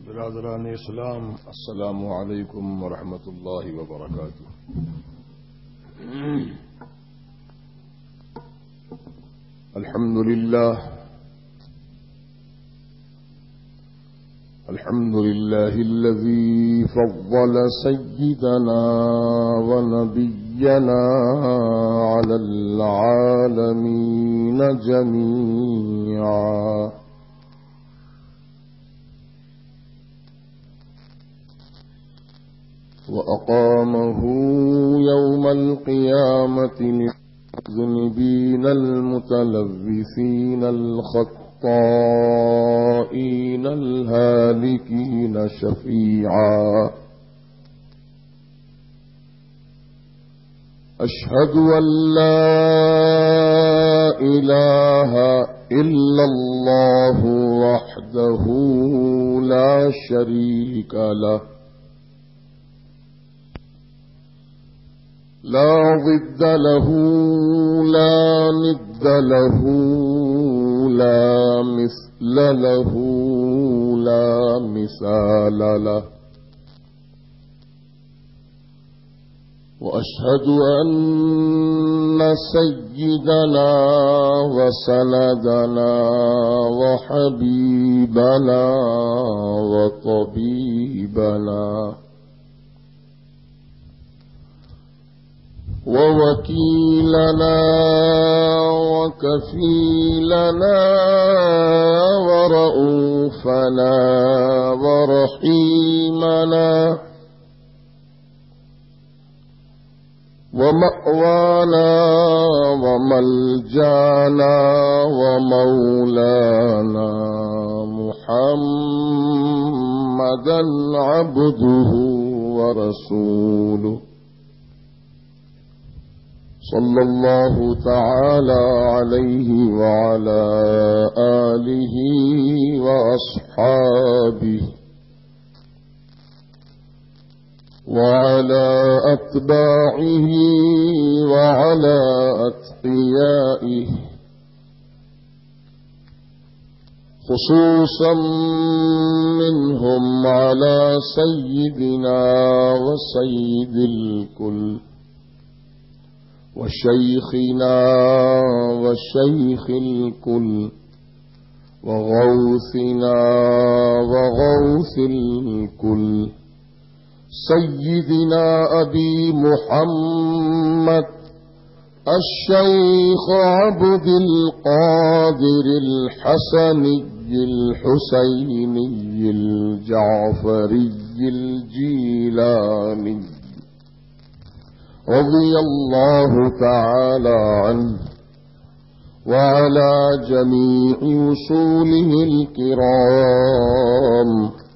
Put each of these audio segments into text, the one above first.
برادران اسلام، السلام علیکم ورحمۃ اللہ وبرکاتہ۔ الحمد لله الذي فضل سيدنا ونبينا على العالمين جميعا، وأقامه يوم القيامة للمذنبين المتلبسين الخطائين الهالكين شفيعا، أشهد أن لا إله إلا الله وحده لا شريك له، لا ضد له لا ند له لا مثل له لا مثال له، وأشهد أن سيدنا وسندنا وحبيبنا وطبيبنا ووكيلنا وكفيلنا ورؤوفنا ورحيمنا ومأوانا وملجانا ومولانا محمدا عبده ورسوله، صلى الله تعالى عليه وعلى آله وأصحابه وعلى أتباعه وعلى أتقيائه، خصوصا منهم على سيدنا وسيد الكل وشيخنا وشيخ الكل وغوثنا وغوث الكل، سيدنا أبي محمد الشيخ عبد القادر الحسني الحسيني الجعفري الجيلاني رضي الله تعالى عنه، وعلى جميع وصوله الكرام،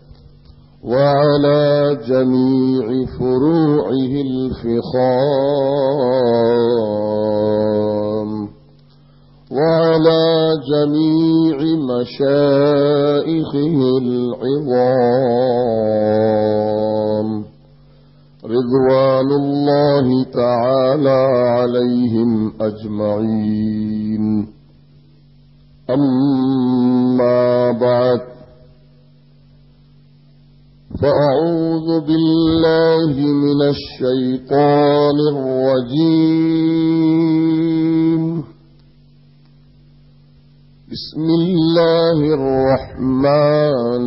وعلى جميع فروعه الفخام، وعلى جميع مشائخه العظام، رضوان الله تعالى عليهم أجمعين. أما بعد، فأعوذ بالله من الشيطان الرجيم، بسم الله الرحمن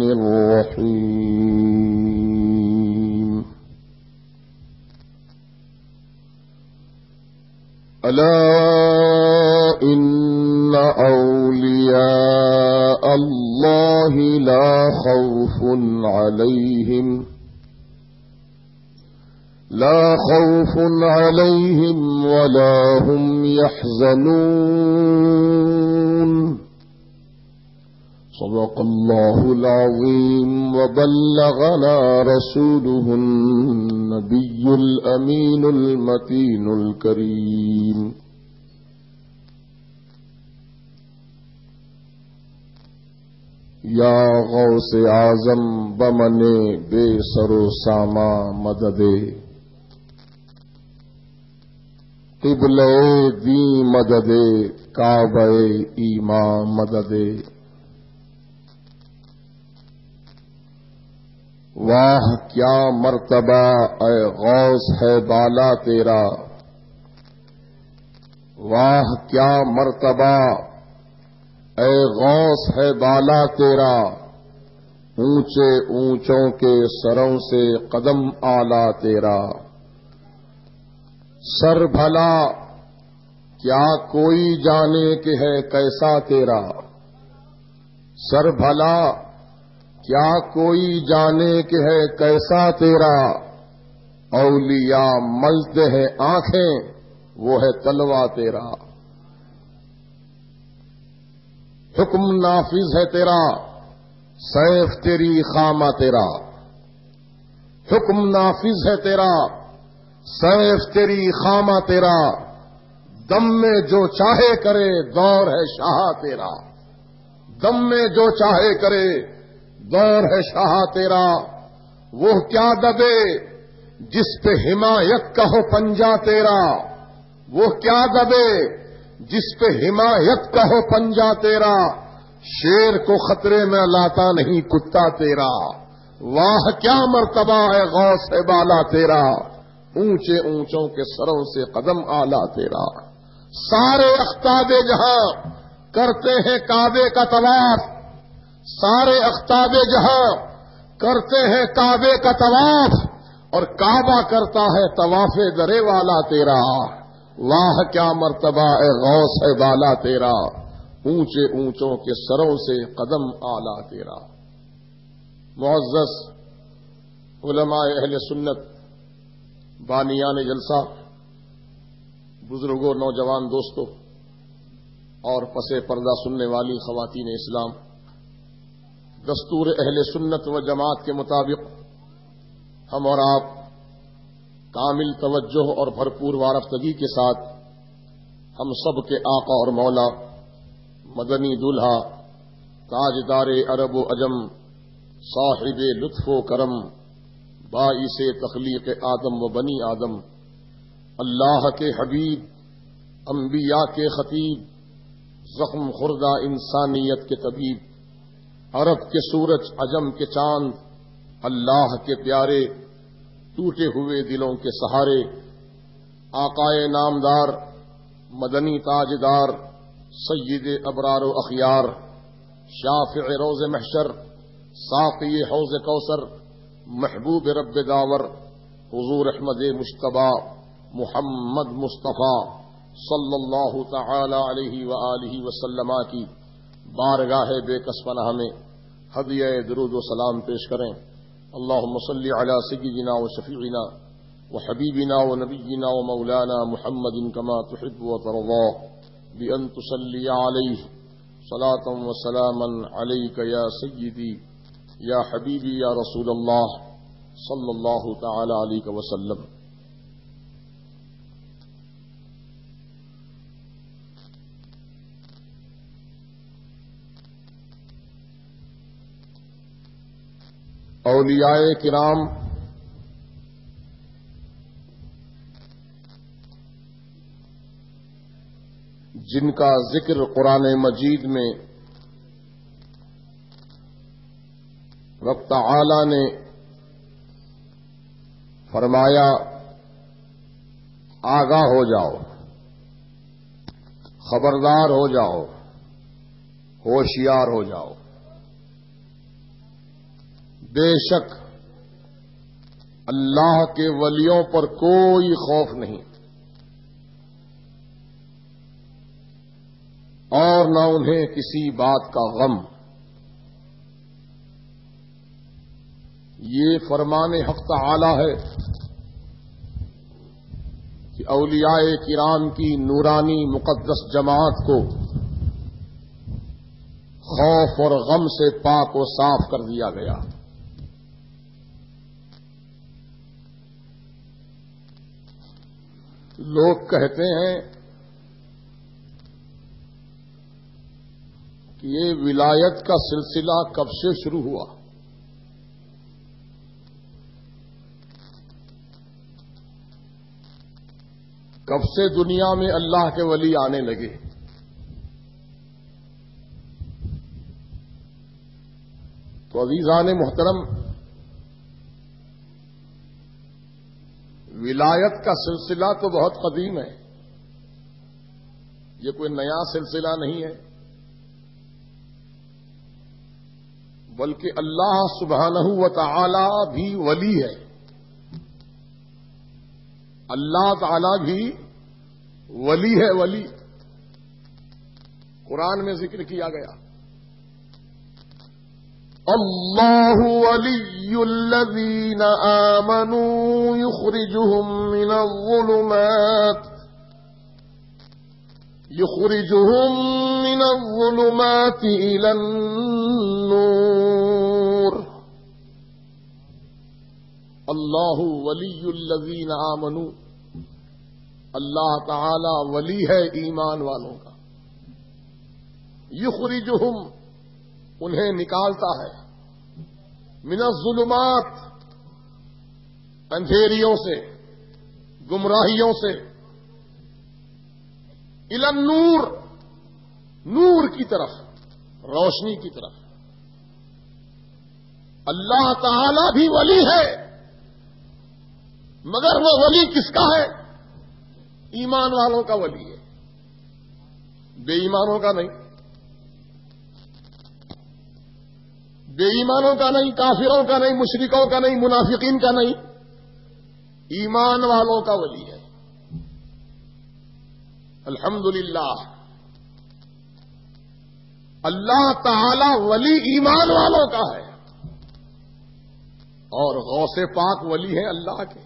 الرحيم. ألا إن أولياء الله لا خوف عليهم ولا هم يحزنون. صدق الله العظيم، وبلغنا رسوله النبي الأمين المتين الكريم. یا غوث اعظم بمنے بے سر و ساما مددے، قبلے دی مددے کعبہ ایمان مددے، واہ کیا مرتبہ اے غوث ہے بالا تیرا، واہ کیا مرتبہ اے غوث ہے بالا تیرا، اونچے اونچوں کے سروں سے قدم آلہ تیرا۔ سر بھلا کیا کوئی جانے کہ ہے کیسا تیرا، سر بھلا کیا کوئی جانے کہ ہے کیسا تیرا، اولیاء ملتے ہیں آنکھیں وہ ہے تلوا تیرا۔ حکم نافذ ہے تیرا، سیف تیری خامہ تیرا، حکم نافذ ہے تیرا، سیف تیری خامہ تیرا، دم میں جو چاہے کرے دور ہے شاہ تیرا، دم میں جو چاہے کرے دور ہے شاہ تیرا۔ وہ کیا دبے جس پہ حمایت کا ہو پنجہ تیرا، وہ کیا دبے جس پہ حمایت کا ہو پنجہ تیرا، شیر کو خطرے میں لاتا نہیں کتا تیرا۔ واہ کیا مرتبہ ہے غوث ہے بالا تیرا، اونچے اونچوں کے سروں سے قدم آلہ تیرا۔ سارے اختاب جہاں کرتے ہیں کعبے کا طواف، سارے اختاب جہاں کرتے ہیں کعبے کا طواف، اور کعبہ کرتا ہے طواف درے والا تیرا۔ واہ کیا مرتبہ اے غوث ہے بالا تیرا، اونچے اونچوں کے سروں سے قدم آلہ تیرا۔ معزز علماء اہل سنت، بانیان جلسہ، بزرگوں، نوجوان دوستوں اور پس پردہ سننے والی خواتین اسلام، دستور اہل سنت و جماعت کے مطابق ہم اور آپ کامل توجہ اور بھرپور وارفتگی کے ساتھ ہم سب کے آقا اور مولا، مدنی دولہا، تاجدار عرب و عجم، صاحب لطف و کرم، باعث تخلیق آدم و بنی آدم، اللہ کے حبیب، انبیاء کے خطیب، زخم خوردہ انسانیت کے طبیب، عرب کے سورج، عجم کے چاند، اللہ کے پیارے ٹوٹے ہوئے دلوں کے سہارے، آقائے نامدار، مدنی تاجدار، سید ابرار و اخیار، شافع روز محشر، ساقی حوض کوثر، محبوب رب داور، حضور احمد مجتبی محمد مصطفیٰ صلی اللہ تعالی علیہ وآلہ وسلم کی بارگاہ بے کس پناہ میں ہدیہ درود و سلام پیش کریں۔ اللہم صلی علی سیدنا و شفیعنا و حبیبنا و نبینا و مولانا محمد کما تحب و ترضا بأن تصلی علیہ صلاة و سلاما علیک یا سیدی یا حبیبی یا رسول اللہ صلی اللہ تعالی علیہ وسلم۔ اولیاء کرام جن کا ذکر قرآن مجید میں رب تعالی نے فرمایا آگاہ ہو جاؤ، خبردار ہو جاؤ، ہوشیار ہو جاؤ، بے شک اللہ کے ولیوں پر کوئی خوف نہیں اور نہ انہیں کسی بات کا غم۔ یہ فرمان حق تعالی ہے کہ اولیاء کرام کی نورانی مقدس جماعت کو خوف اور غم سے پاک و صاف کر دیا گیا۔ لوگ کہتے ہیں کہ یہ ولایت کا سلسلہ کب سے شروع ہوا؟ کب سے دنیا میں اللہ کے ولی آنے لگے؟ تو عزیزان محترم، ولایت کا سلسلہ تو بہت قدیم ہے، یہ کوئی نیا سلسلہ نہیں ہے، بلکہ اللہ سبحانہ و تعالی بھی ولی ہے، اللہ تعالی بھی ولی ہے، ولی قرآن میں ذکر کیا گیا، اللہ ولی الذین آمنوا یخرجهم من الظلمات إلى النور، اللہ ولی الذین آمنوا، اللہ تعالی ولی ہے ایمان والوں کا، یخرجهم انہیں نکالتا ہے، من الظلمات اندھیریوں سے، گمراہیوں سے، الی النور نور کی طرف، روشنی کی طرف۔ اللہ تعالی بھی ولی ہے، مگر وہ ولی کس کا ہے؟ ایمان والوں کا ولی ہے، بے ایمانوں کا نہیں، بے ایمانوں کا نہیں، کافروں کا نہیں، مشرکوں کا نہیں، منافقین کا نہیں، ایمان والوں کا ولی ہے۔ الحمدللہ، اللہ تعالی ولی ایمان والوں کا ہے، اور غوث پاک ولی ہے اللہ کے۔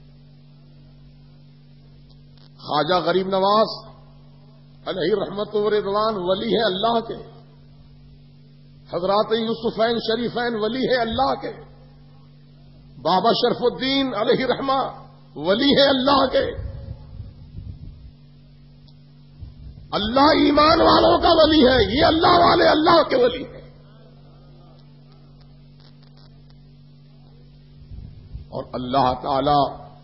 خواجہ غریب نواز علیہ رحمت و رضوان ولی ہے اللہ کے، حضرات یوسفین شریفین ولی ہے اللہ کے، بابا شرف الدین علیہ رحمہ ولی ہے اللہ کے۔ اللہ ایمان والوں کا ولی ہے، یہ اللہ والے اللہ کے ولی ہیں۔ اور اللہ تعالی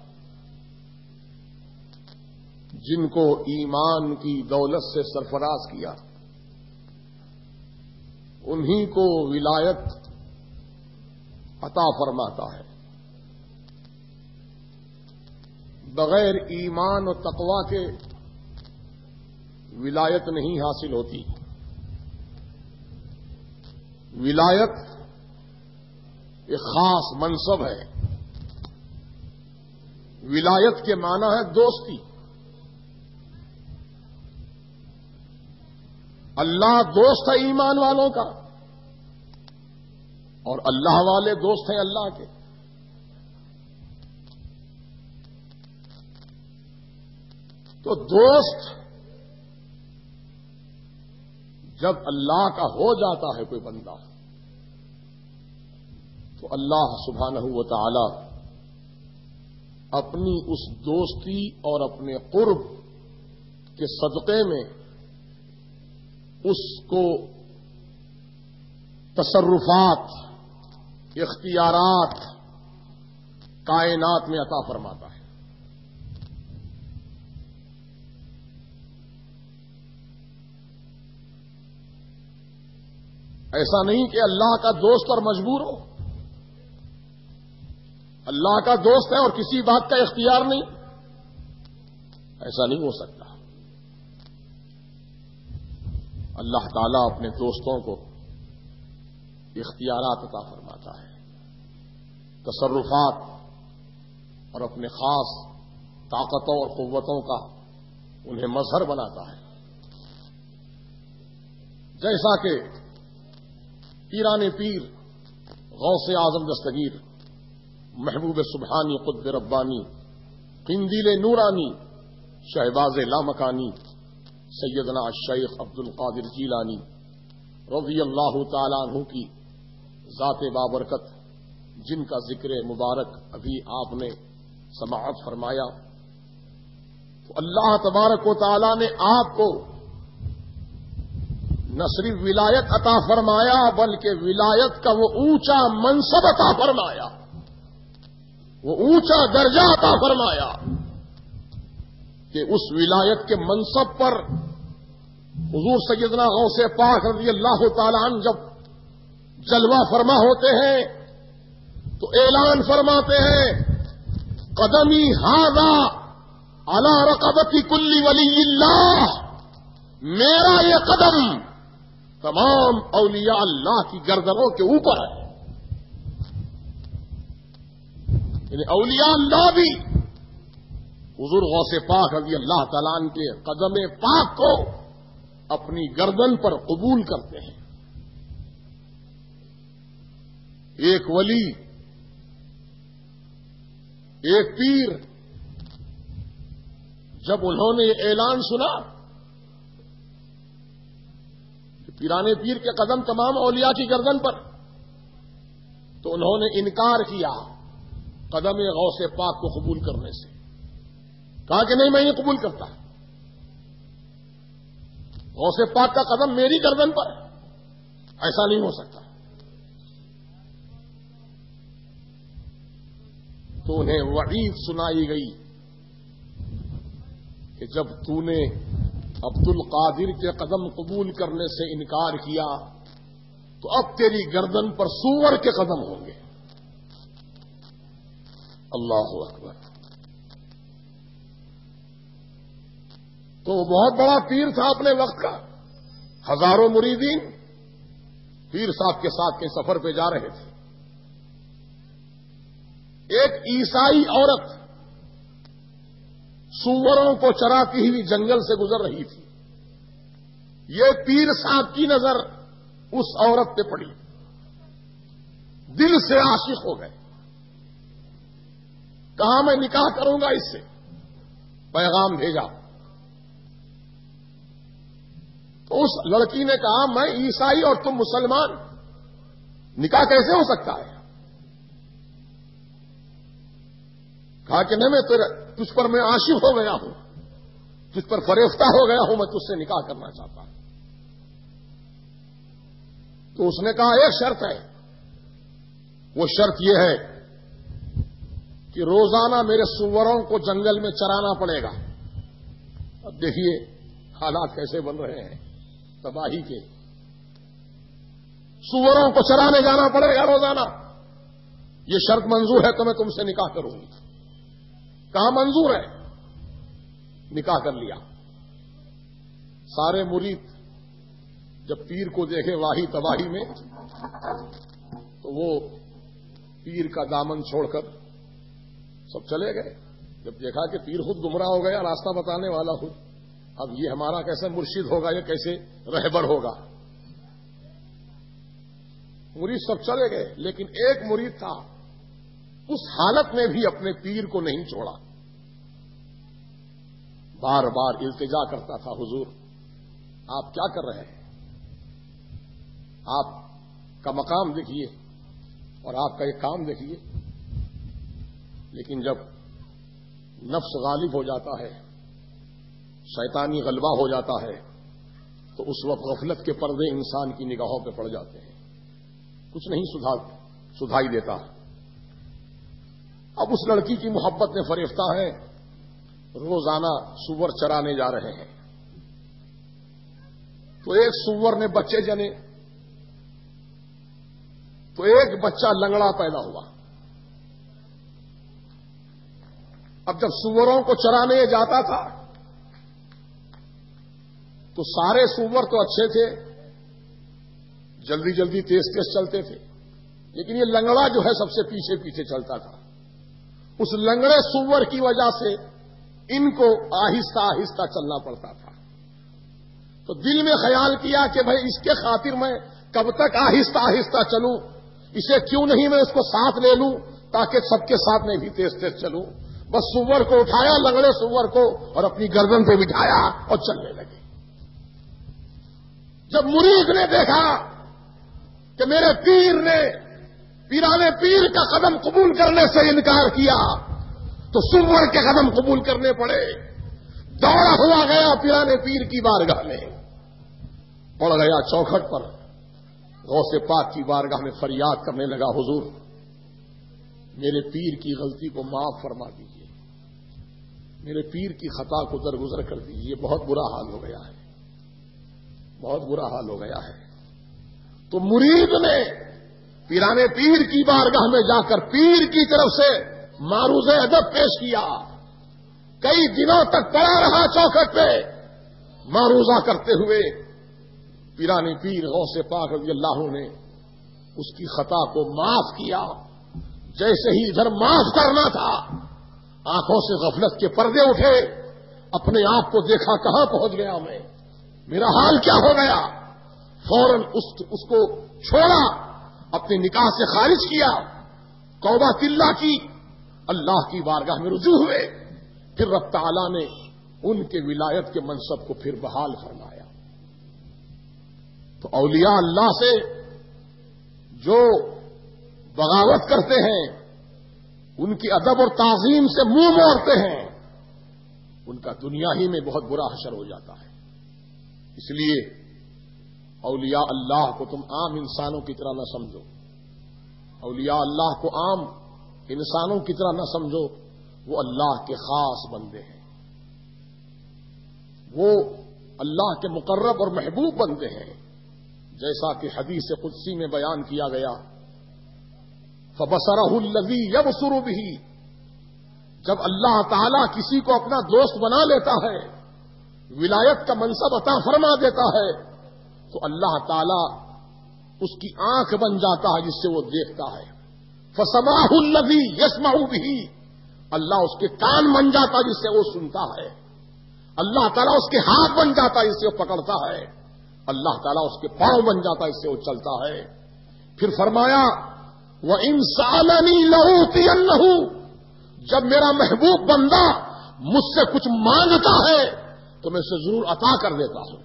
جن کو ایمان کی دولت سے سرفراز کیا، انہی کو ولایت عطا فرماتا ہے۔ بغیر ایمان و تقوی کے ولایت نہیں حاصل ہوتی۔ ولایت ایک خاص منصب ہے، ولایت کے معنی ہے دوستی۔ اللہ دوست ہے ایمان والوں کا، اور اللہ والے دوست ہیں اللہ کے۔ تو دوست جب اللہ کا ہو جاتا ہے کوئی بندہ، تو اللہ سبحانہ و تعالی اپنی اس دوستی اور اپنے قرب کے صدقے میں اس کو تصرفات، اختیارات کائنات میں عطا فرماتا ہے۔ ایسا نہیں کہ اللہ کا دوست اور مجبور ہو، اللہ کا دوست ہے اور کسی بات کا اختیار نہیں، ایسا نہیں ہو سکتا۔ اللہ تعالیٰ اپنے دوستوں کو اختیارات عطا فرماتا ہے، تصرفات، اور اپنے خاص طاقتوں اور قوتوں کا انہیں مظہر بناتا ہے۔ جیسا کہ پیران پیر غوث اعظم دستگیر محبوب سبحانی قطب ربانی قندیل نورانی شہباز لامکانی سیدنا الشیخ عبد القادر جیلانی رضی اللہ تعالیٰ عنہ کی ذات بابرکت، جن کا ذکر مبارک ابھی آپ نے سماعت فرمایا، تو اللہ تبارک و تعالیٰ نے آپ کو نہ صرف ولایت عطا فرمایا بلکہ ولایت کا وہ اونچا منصب عطا فرمایا، وہ اونچا درجہ عطا فرمایا کہ اس ولایت کے منصب پر حضور سیدنا غوث پاک رضی اللہ تعالیٰ عنہ جب جلوہ فرما ہوتے ہیں تو اعلان فرماتے ہیں قدمی ھذا علی رقبۃ کل ولی اللہ، میرا یہ قدم تمام اولیاء اللہ کی گردنوں کے اوپر ہے. یعنی اولیاء اللہ بھی حضور غوث پاک رضی اللہ تعالیٰ عنہ کے قدم پاک کو اپنی گردن پر قبول کرتے ہیں. ایک ولی، ایک پیر، جب انہوں نے یہ اعلان سنا کہ پیرانے پیر کے قدم تمام اولیاء کی گردن پر، تو انہوں نے انکار کیا قدم غوث پاک کو قبول کرنے سے. کہا کہ نہیں، میں یہ قبول کرتا، غوث پاک کا قدم میری گردن پر ہے، ایسا نہیں ہو سکتا. تو انہیں وعید سنائی گئی کہ جب تو نے عبد القادر کے قدم قبول کرنے سے انکار کیا تو اب تیری گردن پر سور کے قدم ہوں گے. اللہ اکبر. تو وہ بہت بڑا پیر تھا اپنے وقت کا. ہزاروں مریدین پیر صاحب کے ساتھ کہیں سفر پہ جا رہے تھے. ایک عیسائی عورت سوروں کو چراتی ہوئی جنگل سے گزر رہی تھی. یہ پیر صاحب کی نظر اس عورت پہ پڑی، دل سے عاشق ہو گئے. کہا میں نکاح کروں گا اس سے، پیغام بھیجا. تو اس لڑکی نے کہا میں عیسائی اور تم مسلمان، نکاح کیسے ہو سکتا ہے؟ کہا کہ نہیں، میں تجھ پر میں عاشق ہو گیا ہوں، تجھ پر فریفتہ ہو گیا ہوں، میں تجھ سے نکاح کرنا چاہتا ہوں. تو اس نے کہا ایک شرط ہے، وہ شرط یہ ہے کہ روزانہ میرے سوروں کو جنگل میں چرانا پڑے گا. اب دیکھیے حالات کیسے بن رہے ہیں تباہی کے. سوروں کو چرانے جانا پڑے گا روزانہ. یہ شرط منظور ہے تو میں تم سے نکاح کروں گی. کہا منظور ہے. نکاح کر لیا. سارے مرید جب پیر کو دیکھے واہی تباہی میں تو وہ پیر کا دامن چھوڑ کر سب چلے گئے. جب دیکھا کہ پیر خود گمراہ ہو گیا، راستہ بتانے والا ہوں، اب یہ ہمارا کیسے مرشد ہوگا، یہ کیسے رہبر ہوگا. مرید سب چلے گئے، لیکن ایک مرید تھا اس حالت میں بھی اپنے پیر کو نہیں چھوڑا. بار بار التجا کرتا تھا، حضور آپ کیا کر رہے ہیں؟ آپ کا مقام دیکھیے اور آپ کا یہ کام دیکھیے. لیکن جب نفس غالب ہو جاتا ہے، شیطانی غلبہ ہو جاتا ہے، تو اس وقت غفلت کے پردے انسان کی نگاہوں پہ پڑ جاتے ہیں، کچھ نہیں سدھائی دیتا. اب اس لڑکی کی محبت میں فریفتہ ہے، روزانہ سور چرانے جا رہے ہیں. تو ایک سور نے بچے جنے، تو ایک بچہ لنگڑا پیدا ہوا. اب جب سوروں کو چرانے جاتا تھا تو سارے سور تو اچھے تھے، جلدی جلدی تیز تیز چلتے تھے، لیکن یہ لنگڑا جو ہے سب سے پیچھے پیچھے چلتا تھا. اس لنگڑے سور کی وجہ سے ان کو آہستہ آہستہ چلنا پڑتا تھا. تو دل میں خیال کیا کہ بھائی اس کے خاطر میں کب تک آہستہ آہستہ چلوں، اسے کیوں نہیں میں اس کو ساتھ لے لوں تاکہ سب کے ساتھ میں بھی تیز تیز چلوں. بس سور کو اٹھایا، لنگڑے سور کو، اور اپنی گردن پہ بٹھایا اور چلنے لگے. جب مرید نے دیکھا کہ میرے پیر نے پیرانے پیر کا قدم قبول کرنے سے انکار کیا تو سور کے قدم قبول کرنے پڑے. دوڑا ہوا گیا پیرانے پیر کی بارگاہ میں، پڑ گیا چوکھٹ پر، غوث پاک کی بارگاہ میں فریاد کرنے لگا، حضور میرے پیر کی غلطی کو معاف فرما دیجیے، میرے پیر کی خطا کو درگزر کر دیجیے، بہت برا حال ہو گیا ہے، بہت برا حال ہو گیا ہے. تو مرید نے پیرانے پیر کی بارگاہ میں جا کر پیر کی طرف سے معروض ادب پیش کیا، کئی دنوں تک پڑا رہا چوکھٹ پہ معروضہ کرتے ہوئے۔ پیرانی پیر غوث پاک رضی اللہ عنہ نے اس کی خطا کو معاف کیا۔ جیسے ہی ادھر معاف کرنا تھا، آنکھوں سے غفلت کے پردے اٹھے، اپنے آپ کو دیکھا کہاں پہنچ گیا میں، میرا حال کیا ہو گیا۔ فوراً اس کو چھوڑا، اپنی نکاح سے خارج کیا، توبہ تلہ کی، اللہ کی بارگاہ میں رجوع ہوئے۔ پھر رب تعالیٰ نے ان کے ولایت کے منصب کو پھر بحال فرمایا۔ تو اولیاء اللہ سے جو بغاوت کرتے ہیں، ان کی ادب اور تعظیم سے منہ موڑتے ہیں، ان کا دنیا ہی میں بہت برا حشر ہو جاتا ہے۔ اس لیے اولیاء اللہ کو تم عام انسانوں کی طرح نہ سمجھو، اولیاء اللہ کو عام انسانوں کی طرح نہ سمجھو، وہ اللہ کے خاص بندے ہیں، وہ اللہ کے مقرب اور محبوب بندے ہیں، جیسا کہ حدیث قدسی میں بیان کیا گیا، فَبَصَرَهُ الَّذِي يَبْصُرُ بِهِ۔ جب اللہ تعالیٰ کسی کو اپنا دوست بنا لیتا ہے، ولایت کا منصب عطا فرما دیتا ہے، تو اللہ تعالیٰ اس کی آنکھ بن جاتا ہے جس سے وہ دیکھتا ہے۔ فَسَمَعَهُ الَّذِي يَسْمَعُ بِهِ، اللہ اس کے کان بن جاتا جس سے وہ سنتا ہے، اللہ تعالیٰ اس کے ہاتھ بن جاتا جس سے وہ پکڑتا ہے، اللہ تعالیٰ اس کے پاؤں بن جاتا جس سے وہ چلتا ہے۔ پھر فرمایا وَإِن سَأَلَنِي لَأُعْطِيَنَّهُ، جب میرا محبوب بندہ مجھ سے کچھ مانگتا ہے تو میں اسے ضرور عطا کر دیتا ہوں۔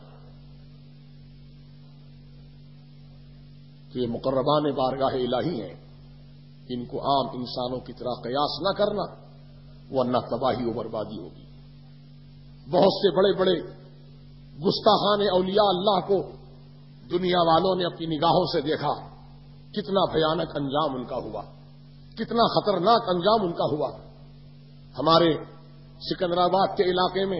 تو یہ مقربان بارگاہ الہی ہیں، ان کو عام انسانوں کی طرح قیاس نہ کرنا، ورنہ تباہی و بربادی ہوگی۔ بہت سے بڑے بڑے گستاخان اولیاء اللہ کو دنیا والوں نے اپنی نگاہوں سے دیکھا، کتنا بھیانک انجام ان کا ہوا، کتنا خطرناک انجام ان کا ہوا۔ ہمارے سکندرآباد کے علاقے میں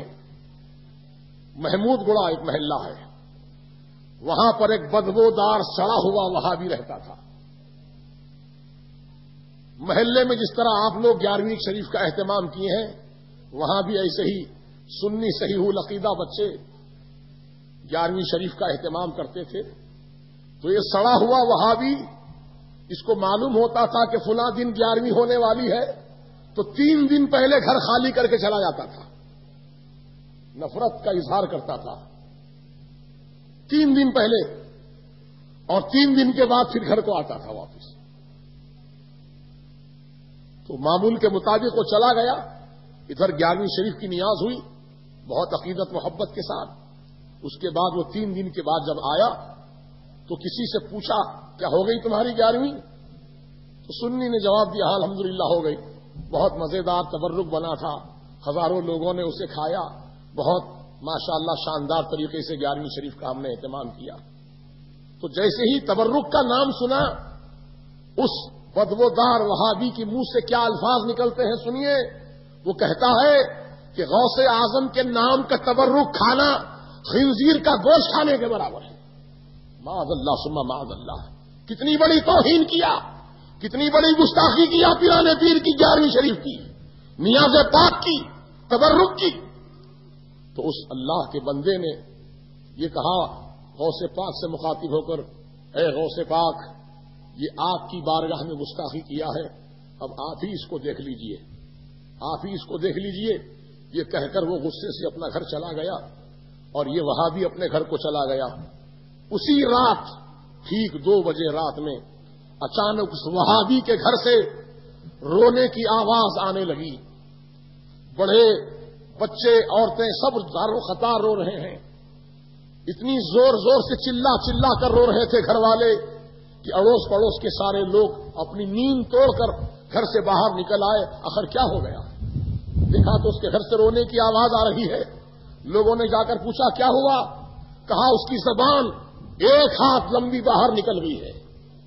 محمود گڑا ایک محلہ ہے، وہاں پر ایک بدبودار سڑا ہوا وہابی رہتا تھا۔ محلے میں جس طرح آپ لوگ 11ویں شریف کا اہتمام کیے ہیں، وہاں بھی ایسے ہی سنی صحیح العقیدہ بچے 11ویں شریف کا اہتمام کرتے تھے۔ تو یہ سڑا ہوا وہابی، اس کو معلوم ہوتا تھا کہ فلاں دن 11ویں ہونے والی ہے، تو 3 دن پہلے گھر خالی کر کے چلا جاتا تھا، نفرت کا اظہار کرتا تھا 3 دن پہلے، اور 3 دن کے بعد پھر گھر کو آتا تھا واپس۔ تو معمول کے مطابق وہ چلا گیا، ادھر 11ویں شریف کی نیاز ہوئی بہت عقیدت محبت کے ساتھ۔ اس کے بعد وہ 3 دن کے بعد جب آیا تو کسی سے پوچھا کیا ہو گئی تمہاری 11ویں؟ تو سنی نے جواب دیا ہاں الحمدللہ ہو گئی، بہت مزیدار تبرک بنا تھا، ہزاروں لوگوں نے اسے کھایا، بہت ماشاءاللہ شاندار طریقے سے 11ویں شریف کا ہم نے اہتمام کیا۔ تو جیسے ہی تبرک کا نام سنا، اس بدبودار وہابی کی منہ سے کیا الفاظ نکلتے ہیں سنیے۔ وہ کہتا ہے کہ غوث اعظم کے نام کا تبرک کھانا خنزیر کا گوشت کھانے کے برابر ہے۔ معاذ اللہ ثم معاذ اللہ، کتنی بڑی توہین کیا، کتنی بڑی گستاخی کیا پیرانے پیر کی 11ویں شریف کی، نیاز پاک کی، تبرک کی۔ تو اس اللہ کے بندے نے یہ کہا غوث پاک سے مخاطب ہو کر، اے غوث پاک، یہ آپ کی بارگاہ میں گستاخی کیا ہے، اب آپ ہی اس کو دیکھ لیجئے، آپ ہی اس کو دیکھ لیجئے۔ یہ کہہ کر وہ غصے سے اپنا گھر چلا گیا، اور یہ وہابی اپنے گھر کو چلا گیا۔ اسی رات ٹھیک 2 بجے رات میں اچانک اس وہابی کے گھر سے رونے کی آواز آنے لگی، بڑے بچے عورتیں سب دارو خطار رو رہے ہیں، اتنی زور زور سے چلا چلا کر رو رہے تھے گھر والے کہ اڑوس پڑوس کے سارے لوگ اپنی نیند توڑ کر گھر سے باہر نکل آئے۔ آخر کیا ہو گیا؟ دیکھا تو اس کے گھر سے رونے کی آواز آ رہی ہے۔ لوگوں نے جا کر پوچھا کیا ہوا؟ کہا اس کی زبان 1 ہاتھ لمبی باہر نکل گئی ہے،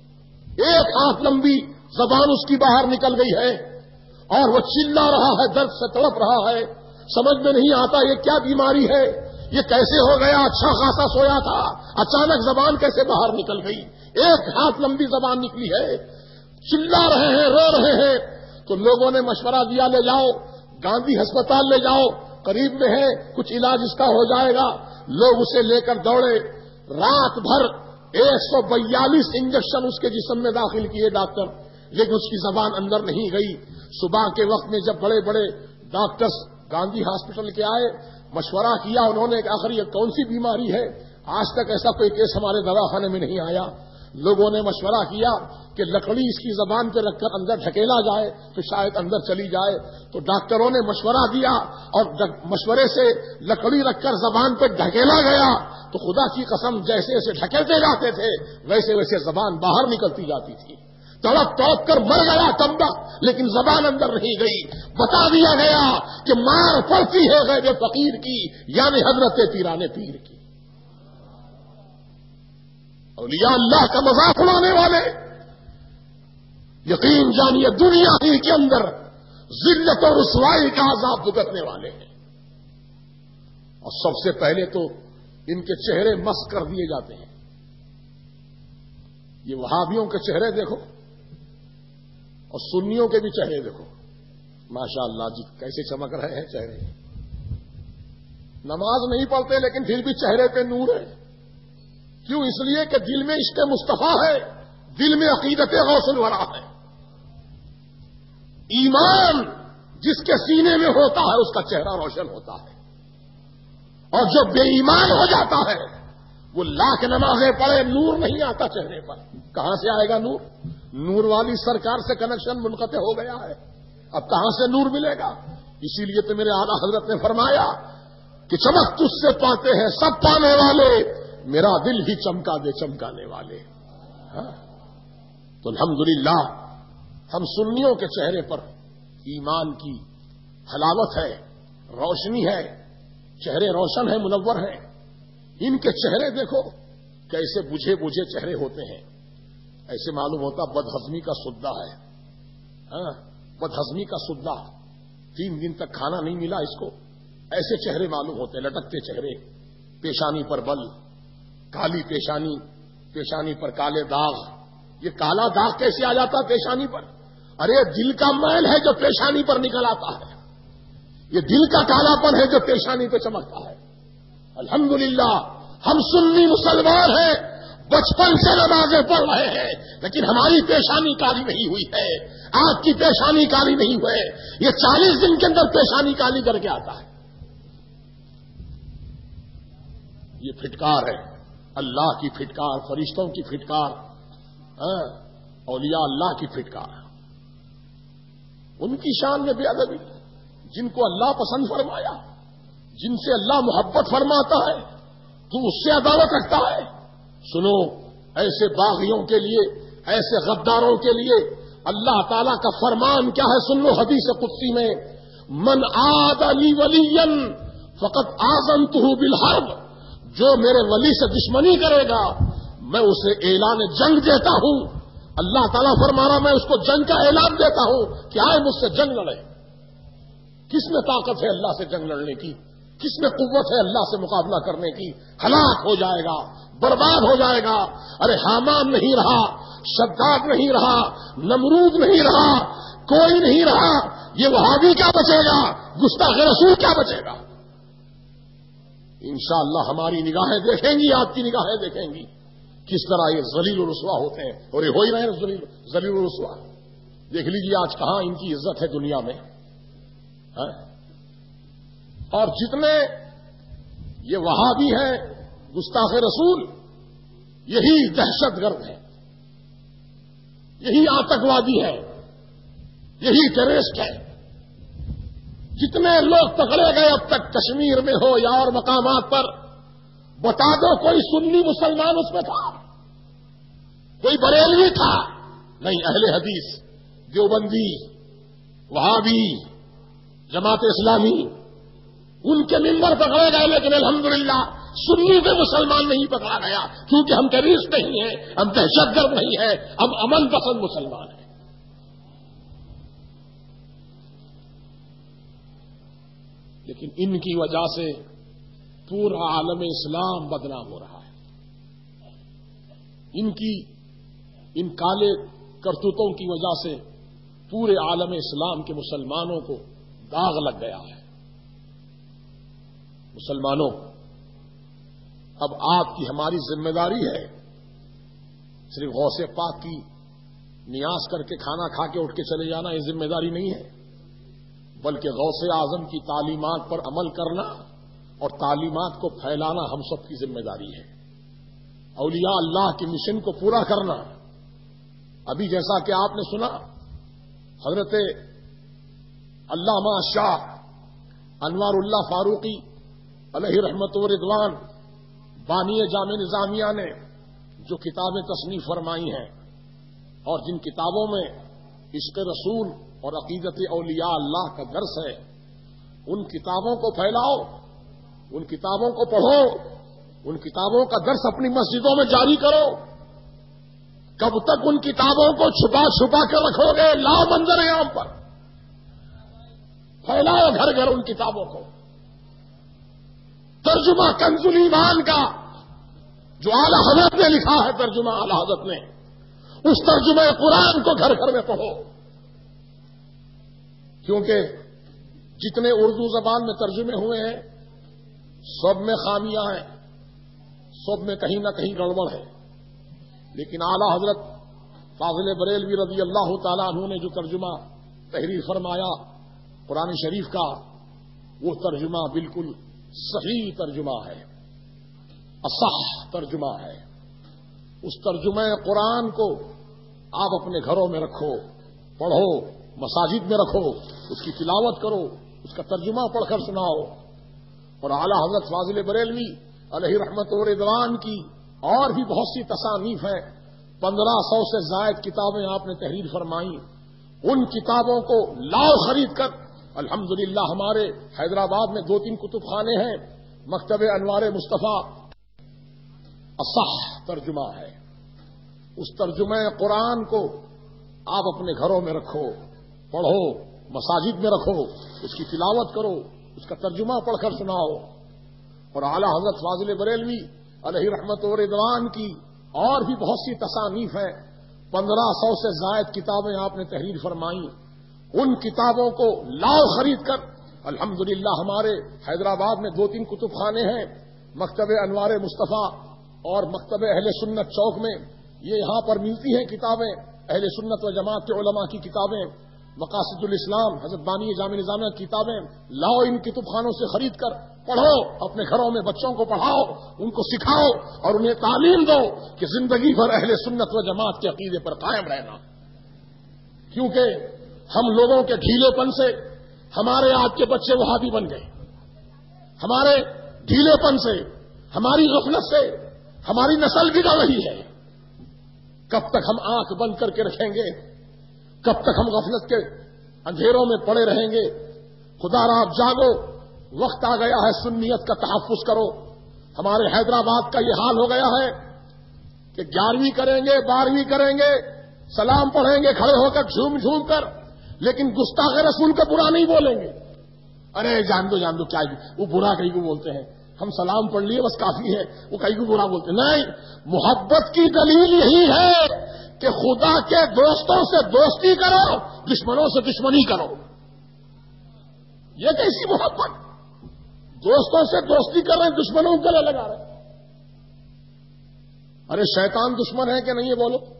1 ہاتھ لمبی زبان اس کی باہر نکل گئی ہے، اور وہ چلا رہا ہے، درد سے تڑپ رہا ہے۔ سمجھ میں نہیں آتا یہ کیا بیماری ہے، یہ کیسے ہو گیا؟ اچھا خاصا سویا تھا، اچانک زبان کیسے باہر نکل گئی؟ 1 ہاتھ لمبی زبان نکلی ہے، چلا رہے ہیں، رو رہے ہیں۔ تو لوگوں نے مشورہ دیا لے جاؤ گاندھی ہسپتال لے جاؤ، قریب میں ہے، کچھ علاج اس کا ہو جائے گا. لوگ اسے لے کر دوڑے. رات بھر 142 انجیکشن اس کے جسم میں داخل کیے ڈاکٹر، لیکن اس کی زبان اندر نہیں گئی. صبح کے وقت میں جب بڑے بڑے ڈاکٹرز گاندھی ہاسپٹل کے آئے، مشورہ کیا انہوں نے کہ آخر یہ کون سی بیماری ہے، آج تک ایسا کوئی کیس ہمارے دواخانے میں نہیں آیا. لوگوں نے مشورہ کیا کہ لکڑی اس کی زبان پہ رکھ کر اندر ڈھکیلا جائے تو شاید اندر چلی جائے. تو ڈاکٹروں نے مشورہ دیا اور مشورے سے لکڑی رکھ کر زبان پہ ڈھکیلا گیا تو خدا کی قسم جیسے جیسے ڈھکیلتے جاتے تھے ویسے ویسے زبان باہر نکلتی جاتی تھی. تڑپ توپ کر مر گیا کمبا، لیکن زبان اندر نہیں گئی. بتا دیا گیا کہ مار پڑتی ہے غیر فقیر کی، یعنی حضرت پیران پیر کی. اولیاء اللہ کا مذاق اڑانے والے یقین جانیے دنیا ہی کے اندر ذلت اور رسوائی کا عذاب بھگتنے والے ہیں. اور سب سے پہلے تو ان کے چہرے مسخ کر دیے جاتے ہیں. یہ وہابیوں کے چہرے دیکھو اور سنیوں کے بھی چہرے دیکھو، ماشاء اللہ جی کیسے چمک رہے ہیں چہرے. نماز نہیں پڑھتے لیکن پھر بھی چہرے پہ نور ہے. کیوں؟ اس لیے کہ دل میں عشق مصطفیٰ ہے، دل میں عقیدت غوث الورا ہے. ایمان جس کے سینے میں ہوتا ہے اس کا چہرہ روشن ہوتا ہے، اور جو بے ایمان ہو جاتا ہے وہ لاکھ نمازیں پڑھے نور نہیں آتا چہرے پر. کہاں سے آئے گا نور؟ نور والی سرکار سے کنیکشن منقطع ہو گیا ہے، اب کہاں سے نور ملے گا؟ اسی لیے تو میرے اعلیٰ حضرت نے فرمایا کہ چمک تجھ سے پاتے ہیں سب پانے والے، میرا دل ہی چمکا دے چمکانے والے. تو الحمدللہ ہم سنیوں کے چہرے پر ایمان کی حلاوت ہے، روشنی ہے، چہرے روشن ہیں، منور ہیں. ان کے چہرے دیکھو کیسے بجھے بجھے چہرے ہوتے ہیں، ایسے معلوم ہوتا بدہضمی کا سدا ہے. بدہضمی کا سدا، 3 دن تک کھانا نہیں ملا اس کو، ایسے چہرے معلوم ہوتے، لٹکتے چہرے، پیشانی پر بل، کالی پیشانی، پیشانی پر کالے داغ. یہ کالا داغ کیسے آ جاتا پیشانی پر؟ ارے دل کا میل ہے جو پیشانی پر نکل آتا ہے، یہ دل کا کالا پن ہے جو پیشانی پہ چمکتا ہے. الحمدللہ ہم سنی مسلمان ہیں، بچپن سے نمازیں پڑھ رہے ہیں، لیکن ہماری پیشانی کالی نہیں ہوئی ہے. آپ کی پیشانی کالی نہیں ہوئے، یہ 40 دن کے اندر پیشانی کالی کر کے آتا ہے. یہ پھٹکار ہے، اللہ کی پھٹکار، فرشتوں کی پھٹکار، اولیاء اللہ کی پھٹکار. ان کی شان میں بے ادبی، جن کو اللہ پسند فرمایا، جن سے اللہ محبت فرماتا ہے تو اس سے عداوت رکھتا ہے. سنو ایسے باغیوں کے لیے، ایسے غداروں کے لیے اللہ تعالیٰ کا فرمان کیا ہے؟ سن لو حدیث قدسی میں، من عاد لی ولیا فقد آذنتہ بالحرب. جو میرے ولی سے دشمنی کرے گا میں اسے اعلان جنگ دیتا ہوں. اللہ تعالیٰ فرما رہا میں اس کو جنگ کا اعلان دیتا ہوں کہ آئے مجھ سے جنگ لڑے. کس میں طاقت ہے اللہ سے جنگ لڑنے کی؟ کس میں قوت ہے اللہ سے مقابلہ کرنے کی؟ ہلاک ہو جائے گا، برباد ہو جائے گا. ارے حامان نہیں رہا، شداد نہیں رہا، نمرود نہیں رہا، کوئی نہیں رہا. یہ وہابی کیا بچے گا؟ گستاخ رسول کیا بچے گا؟ انشاءاللہ ہماری نگاہیں دیکھیں گی، آپ کی نگاہیں دیکھیں گی کس طرح یہ ذلیل و رسوا ہوتے ہیں. اور یہ ہو ہی رہے ہیں ذلیل و رسوا. دیکھ لیجیے آج کہاں ان کی عزت ہے دنیا میں. اور جتنے یہ وہابی ہیں گستاخ رسول، یہی دہشت گرد ہے، یہی آتنکوادی ہے، یہی ٹیررسٹ ہے. جتنے لوگ پکڑے گئے اب تک کشمیر میں ہو یا اور مقامات پر، بتا دو کوئی سنی مسلمان اس میں تھا؟ کوئی بریلوی تھا؟ نہیں. اہل حدیث، دیوبندی، وہابی، جماعت اسلامی، ان کے ممبر پکڑے گئے، لیکن الحمدللہ سنی پہ مسلمان نہیں پکڑا گیا، کیونکہ ہم ٹیررسٹ نہیں ہیں، ہم دہشت گرد نہیں ہیں، ہم امن پسند مسلمان ہیں. لیکن ان کی وجہ سے پورا عالم اسلام بدنام ہو رہا ہے. ان کالے کرتوتوں کی وجہ سے پورے عالم اسلام کے مسلمانوں کو داغ لگ گیا ہے. مسلمانوں، اب آپ کی ہماری ذمہ داری ہے صرف غوث پاک کی نیاز کر کے کھانا کھا کے اٹھ کے چلے جانا یہ ذمہ داری نہیں ہے، بلکہ غوث اعظم کی تعلیمات پر عمل کرنا اور تعلیمات کو پھیلانا ہم سب کی ذمہ داری ہے. اولیاء اللہ کے مشن کو پورا کرنا. ابھی جیسا کہ آپ نے سنا، حضرت علامہ شاہ انوار اللہ فاروقی علیہ رحمت و رضوان بانی جامع نظامیہ نے جو کتابیں تصنیف فرمائی ہیں اور جن کتابوں میں عشق رسول اور عقیدت اولیاء اللہ کا درس ہے، ان کتابوں کو پھیلاؤ، ان کتابوں کو پڑھو، ان کتابوں کا درس اپنی مسجدوں میں جاری کرو. کب تک ان کتابوں کو چھپا چھپا کر رکھو گے؟ لاؤ منظر عام پر، پھیلاؤ گھر گھر ان کتابوں کو. ترجمہ کنز الایمان کا جو اعلی حضرت نے لکھا ہے، ترجمہ اعلی حضرت نے، اس ترجمہ قرآن کو گھر گھر میں پڑھو. کیونکہ جتنے اردو زبان میں ترجمے ہوئے ہیں سب میں خامیاں ہیں، سب میں کہیں نہ کہیں گڑبڑ ہے. لیکن اعلی حضرت فاضل بریلوی رضی اللہ تعالیٰ عنہ نے جو ترجمہ تحریر فرمایا قرآن شریف کا، وہ ترجمہ بالکل صحیح ترجمہ ہے، اصح ترجمہ ہے. اس ترجمہ قرآن کو آپ اپنے گھروں میں رکھو، پڑھو، مساجد میں رکھو، اس کی تلاوت کرو، اس کا ترجمہ پڑھ کر سناؤ. اور اعلی حضرت فاضل بریلوی علیہ رحمت و رضوان کی اور بھی بہت سی تصانیف ہیں، 1500 سے زائد کتابیں آپ نے تحریر فرمائی. ان کتابوں کو لاؤ خرید کر. الحمدللہ ہمارے حیدرآباد میں 2-3 کتب خانے ہیں. مکتب انوار مصطفیٰ اصح ترجمہ ہے. اس ترجمہ قرآن کو آپ اپنے گھروں میں رکھو، پڑھو، مساجد میں رکھو، اس کی تلاوت کرو، اس کا ترجمہ پڑھ کر سناؤ. اور اعلی حضرت فاضل بریلوی علیہ رحمت و رضوان کی اور بھی بہت سی تصانیف ہیں، 1500 سے زائد کتابیں آپ نے تحریر فرمائی. ان کتابوں کو لاؤ خرید کر. الحمدللہ ہمارے حیدرآباد میں 2-3 کتب خانے ہیں، مکتب انوار مصطفیٰ اور مکتب اہل سنت چوک میں. یہ یہاں پر ملتی ہیں کتابیں، اہل سنت و جماعت کے علماء کی کتابیں، مقاصد الاسلام حضرت بانی جامع نظامیہ کی کتابیں. لاؤ ان کتب خانوں سے خرید کر پڑھو، اپنے گھروں میں بچوں کو پڑھاؤ، ان کو سکھاؤ اور انہیں تعلیم دو کہ زندگی بھر اہل سنت و جماعت کے عقیدے پر قائم رہنا. کیونکہ ہم لوگوں کے ڈھیلے پن سے ہمارے آپ کے بچے وہابی بن گئے. ہمارے ڈھیلے پن سے، ہماری غفلت سے ہماری نسل بگڑ رہی ہے. کب تک ہم آنکھ بند کر کے رکھیں گے؟ کب تک ہم غفلت کے اندھیروں میں پڑے رہیں گے؟ خدا را آپ جاگو، وقت آ گیا ہے سنیت کا تحفظ کرو. ہمارے حیدرآباد کا یہ حال ہو گیا ہے کہ 11ویں کریں گے، 12ویں کریں گے، سلام پڑھیں گے کھڑے ہو کر جھوم جھوم کر، لیکن گستاخ رسول کا برا نہیں بولیں گے. ارے جان دو کیا وہ برا کہیں کو بولتے ہیں، ہم سلام پڑھ لیے بس کافی ہے، وہ کہیں کو برا بولتے ہیں. نہیں، محبت کی دلیل یہی ہے کہ خدا کے دوستوں سے دوستی کرو، دشمنوں سے دشمنی کرو. یہ کیسی محبت؟ دوستوں سے دوستی کر رہے ہیں، دشمنوں کو گلے لگا رہے ہیں. ارے شیطان دشمن ہے کہ نہیں ہے؟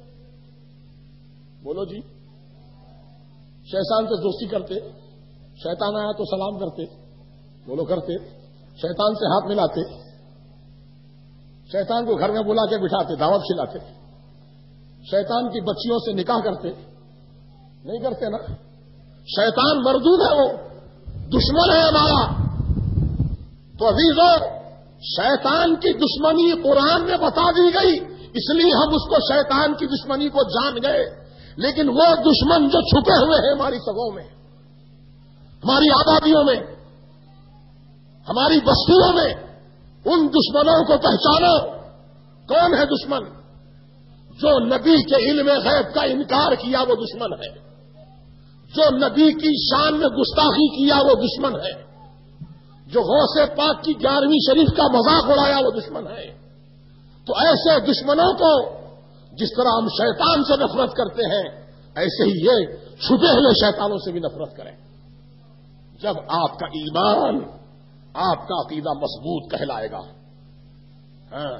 بولو جی. شیطان سے دوستی کرتے، شیطان آیا تو سلام کرتے، بولو کرتے، شیطان سے ہاتھ ملاتے، شیطان کو گھر میں بلا کے بٹھاتے، دعوت کھلاتے، شیطان کی بچیوں سے نکاح کرتے، نہیں کرتے نا؟ شیطان مردود ہے، وہ دشمن ہے ہمارا. تو عزیزو، شیطان کی دشمنی قرآن میں بتا دی گئی، اس لیے ہم اس کو شیطان کی دشمنی کو جان گئے. لیکن وہ دشمن جو چھپے ہوئے ہیں ہماری سبوں میں، ہماری آبادیوں میں، ہماری بستیوں میں، ان دشمنوں کو پہچانو. کون ہے دشمن؟ جو نبی کے علم غیب کا انکار کیا وہ دشمن ہے. جو نبی کی شان میں گستاخی کیا وہ دشمن ہے. جو غوث پاک کی 11ویں شریف کا مذاق اڑایا وہ دشمن ہے. تو ایسے دشمنوں کو جس طرح ہم شیطان سے نفرت کرتے ہیں، ایسے ہی یہ چھپے ہوئے شیطانوں سے بھی نفرت کریں. جب آپ کا ایمان، آپ کا عقیدہ مضبوط کہلائے گا. ہاں،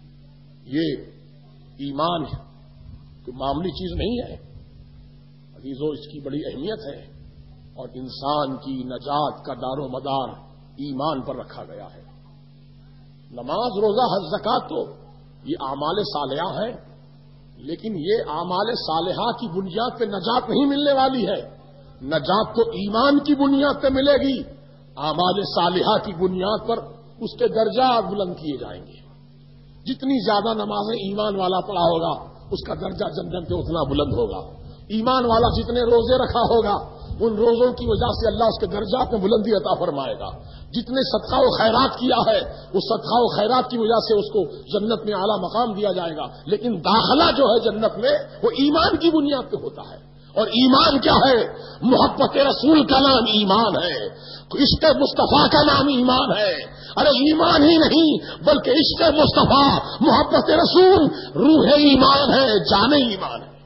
یہ ایمان کوئی معمولی چیز نہیں ہے عزیزو، اس کی بڑی اہمیت ہے. اور انسان کی نجات کا دار و مدار ایمان پر رکھا گیا ہے. نماز، روزہ، حج، زکات تو یہ اعمال صالحہ ہیں، لیکن یہ اعمال صالحہ کی بنیاد پہ نجات نہیں ملنے والی ہے. نجات تو ایمان کی بنیاد پہ ملے گی. اعمال صالحہ کی بنیاد پر اس کے درجات بلند کیے جائیں گے. جتنی زیادہ نمازیں ایمان والا پڑھا ہوگا اس کا درجہ جنت میں اتنا بلند ہوگا. ایمان والا جتنے روزے رکھا ہوگا ان روزوں کی وجہ سے اللہ اس کے درجات میں بلندی عطا فرمائے گا. جتنے صدقہ و خیرات کیا ہے اس صدقہ و خیرات کی وجہ سے اس کو جنت میں اعلیٰ مقام دیا جائے گا. لیکن داخلہ جو ہے جنت میں وہ ایمان کی بنیاد پہ ہوتا ہے. اور ایمان کیا ہے؟ محبت رسول کا نام ایمان ہے. عشق مصطفیٰ کا نام ایمان ہے. ارے ایمان ہی نہیں بلکہ عشق مصطفیٰ، محبت رسول روح ایمان ہے، جان ایمان ہے.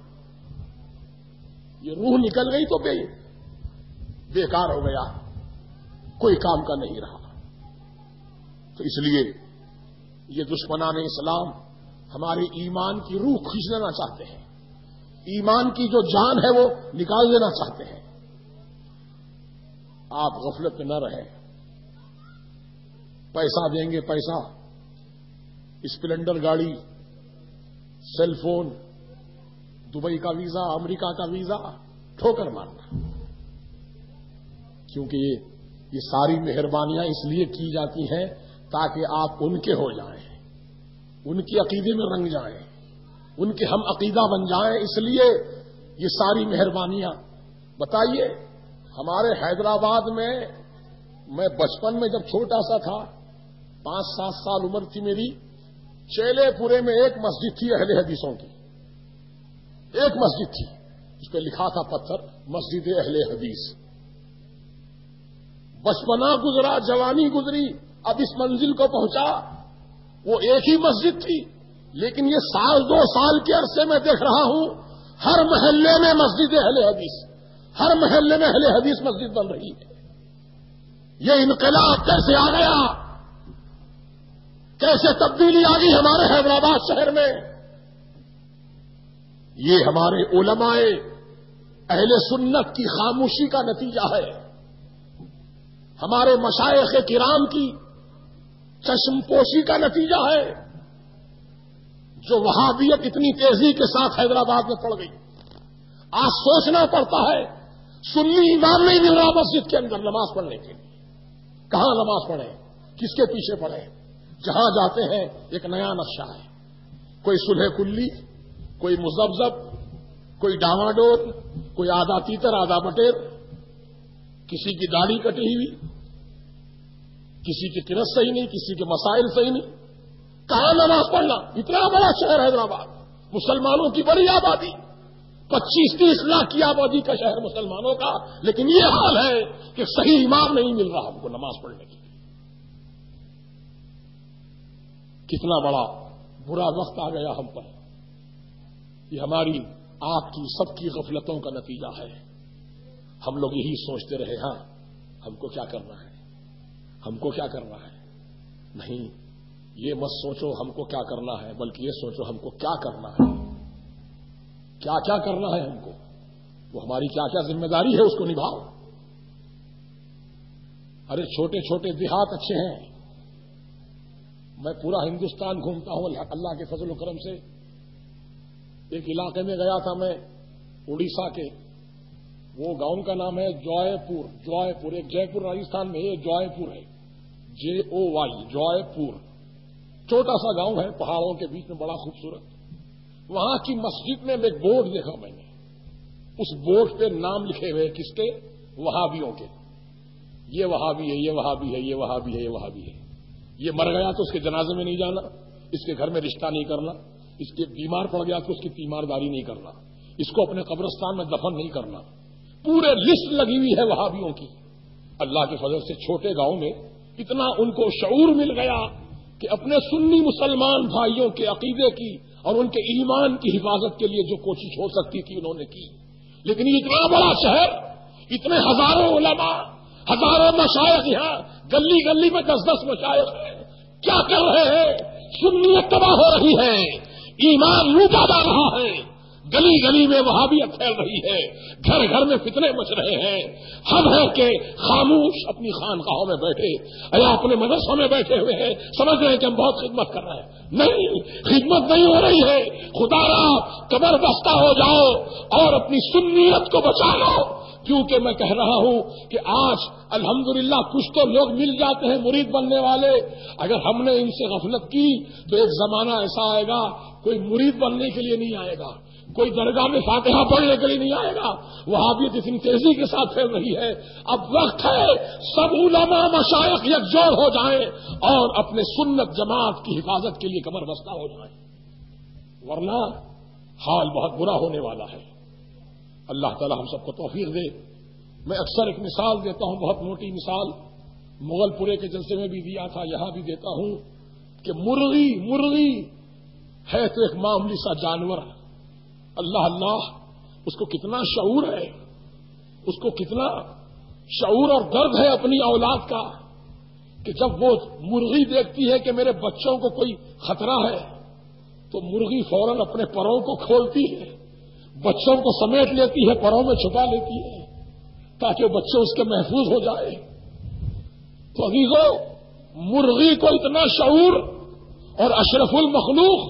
یہ روح نکل گئی تو بیکار ہو گیا، کوئی کام کا نہیں رہا. تو اس لیے یہ دشمنان اسلام ہمارے ایمان کی روح کھینچ لینا چاہتے ہیں، ایمان کی جو جان ہے وہ نکال دینا چاہتے ہیں. آپ غفلت میں نہ رہیں. پیسہ دیں گے، پیسہ، اسپلینڈر گاڑی، سیل فون، دبئی کا ویزا، امریکہ کا ویزا، ٹھوکر مارنا. کیونکہ یہ ساری مہربانیاں اس لیے کی جاتی ہیں تاکہ آپ ان کے ہو جائیں، ان کی عقیدے میں رنگ جائیں، ان کے ہم عقیدہ بن جائیں. اس لیے یہ ساری مہربانیاں. بتائیے، ہمارے حیدرآباد میں بچپن میں جب چھوٹا سا تھا، 5-7 سال عمر تھی میری، چیلے پورے میں ایک مسجد تھی اہل حدیثوں کی. ایک مسجد تھی، اس پہ لکھا تھا پتھر، مسجد اہل حدیث. بچپنا گزرا، جوانی گزری، اب اس منزل کو پہنچا. وہ ایک ہی مسجد تھی، لیکن یہ 1-2 سال کے عرصے میں دیکھ رہا ہوں ہر محلے میں مسجد اہل حدیث، ہر محلے میں اہل حدیث مسجد بن رہی ہے. یہ انقلاب کیسے آ گیا؟ کیسے تبدیلی آ گئی ہمارے حیدرآباد شہر میں؟ یہ ہمارے علماء اہل سنت کی خاموشی کا نتیجہ ہے، ہمارے مشائخ کرام کی چشم پوشی کا نتیجہ ہے، جو وہابیت اتنی تیزی کے ساتھ حیدرآباد میں پڑ گئی. آج سوچنا پڑتا ہے، سنی امام نہیں مل رہا مسجد کے اندر نماز پڑھنے کے لیے. کہاں نماز پڑھیں؟ کس کے پیچھے پڑھیں؟ جہاں جاتے ہیں ایک نیا نقشہ ہے. کوئی صلح کلی، کوئی مذبذب، کوئی ڈاواڈول، کوئی آدھا تیتر آدھا بٹیر، کسی کی داڑھی کٹی ہوئی، کسی کی قرت صحیح نہیں، کسی کے مسائل صحیح نہیں. کہاں نماز پڑھنا؟ اتنا بڑا شہر حیدرآباد، مسلمانوں کی بڑی آبادی، 25-30 لاکھ کی آبادی کا شہر مسلمانوں کا، لیکن یہ حال ہے کہ صحیح امام نہیں مل رہا ہم کو نماز پڑھنے کے لیے. کتنا بڑا برا وقت آ گیا ہم پر. یہ ہماری آپ کی سب کی غفلتوں کا نتیجہ ہے. ہم لوگ یہی سوچتے رہے، ہاں ہم کو کیا کرنا ہے، ہم کو کیا کرنا ہے. نہیں، یہ مت سوچو ہم کو کیا کرنا ہے، بلکہ یہ سوچو ہم کو کیا کرنا ہے، کیا کیا کرنا ہے ہم کو، وہ ہماری کیا کیا ذمہ داری ہے اس کو نبھاؤ. ارے چھوٹے چھوٹے دیہات اچھے ہیں. میں پورا ہندوستان گھومتا ہوں اللہ کے فضل و کرم سے. ایک علاقے میں گیا تھا میں، اڑیسہ کے، وہ گاؤں کا نام ہے جوائے پور. ایک جے پور راجستھان میں، یہ جوائے پور ہے، JOY، جوائے پور. چھوٹا سا گاؤں ہے پہاڑوں کے بیچ میں، بڑا خوبصورت. وہاں کی مسجد میں ایک بورڈ دیکھا میں نے. اس بورڈ پہ نام لکھے ہوئے کس کے؟ وہابیوں کے. یہ وہابی ہے، یہ وہابی ہے، یہ وہابی ہے، یہ وہابی ہے. یہ مر گیا تو اس کے جنازے میں نہیں جانا، اس کے گھر میں رشتہ نہیں کرنا، اس کے بیمار پڑ گیا تو اس کی تیمارداری نہیں کرنا، اس کو اپنے قبرستان میں دفن نہیں کرنا. پورے لسٹ لگی ہوئی ہے وہابیوں کی. اللہ کے فضل سے چھوٹے گاؤں میں اتنا ان کو شعور مل گیا کہ اپنے سنی مسلمان بھائیوں کے عقیدے کی اور ان کے ایمان کی حفاظت کے لیے جو کوشش ہو سکتی تھی انہوں نے کی. لیکن یہ اتنا بڑا شہر، اتنے ہزاروں علماء، ہزاروں مشائخ، یہاں گلی گلی میں 10-10 مشائخ ہیں، کیا کر رہے ہیں؟ سنیت تباہ ہو رہی ہے، ایمان لوٹا جا رہا ہے، گلی گلی میں وہابیت پھیل رہی ہے، گھر گھر میں فتنے مچ رہے ہیں۔ ہم ہیں کہ خاموش اپنی خانقاہوں میں بیٹھے یا اپنے مدرسوں میں بیٹھے ہوئے ہیں، سمجھ رہے ہیں کہ ہم بہت خدمت کر رہے ہیں۔ نہیں، خدمت نہیں ہو رہی ہے۔ خدا را کمر بستہ ہو جاؤ اور اپنی سنیت کو بچا لو، کیونکہ میں کہہ رہا ہوں کہ آج الحمدللہ کچھ تو لوگ مل جاتے ہیں مرید بننے والے، اگر ہم نے ان سے غفلت کی تو ایک زمانہ ایسا آئے گا کوئی مرید بننے کے لیے نہیں آئے گا، کوئی درگاہ میں فاتحہ پڑھنے کے لیے نہیں آئے گا۔ وہابیت اتنی تیزی کے ساتھ پھیل رہی ہے، اب وقت ہے سب علماء مشائخ یکجوڑ ہو جائیں اور اپنے سنت جماعت کی حفاظت کے لیے کمر بستہ ہو جائیں، ورنہ حال بہت برا ہونے والا ہے۔ اللہ تعالی ہم سب کو توفیق دے۔ میں اکثر ایک مثال دیتا ہوں، بہت موٹی مثال، مغل پورے کے جلسے میں بھی دیا تھا، یہاں بھی دیتا ہوں کہ مرغی ہے تو ایک معمولی سا جانور، اللہ اللہ اس کو کتنا شعور ہے، اس کو کتنا شعور اور درد ہے اپنی اولاد کا، کہ جب وہ مرغی دیکھتی ہے کہ میرے بچوں کو کوئی خطرہ ہے تو مرغی فوراً اپنے پروں کو کھولتی ہے، بچوں کو سمیٹ لیتی ہے، پروں میں چھپا لیتی ہے تاکہ بچے اس کے محفوظ ہو جائے۔ تو عزیزو، مرغی کو اتنا شعور اور اشرف المخلوق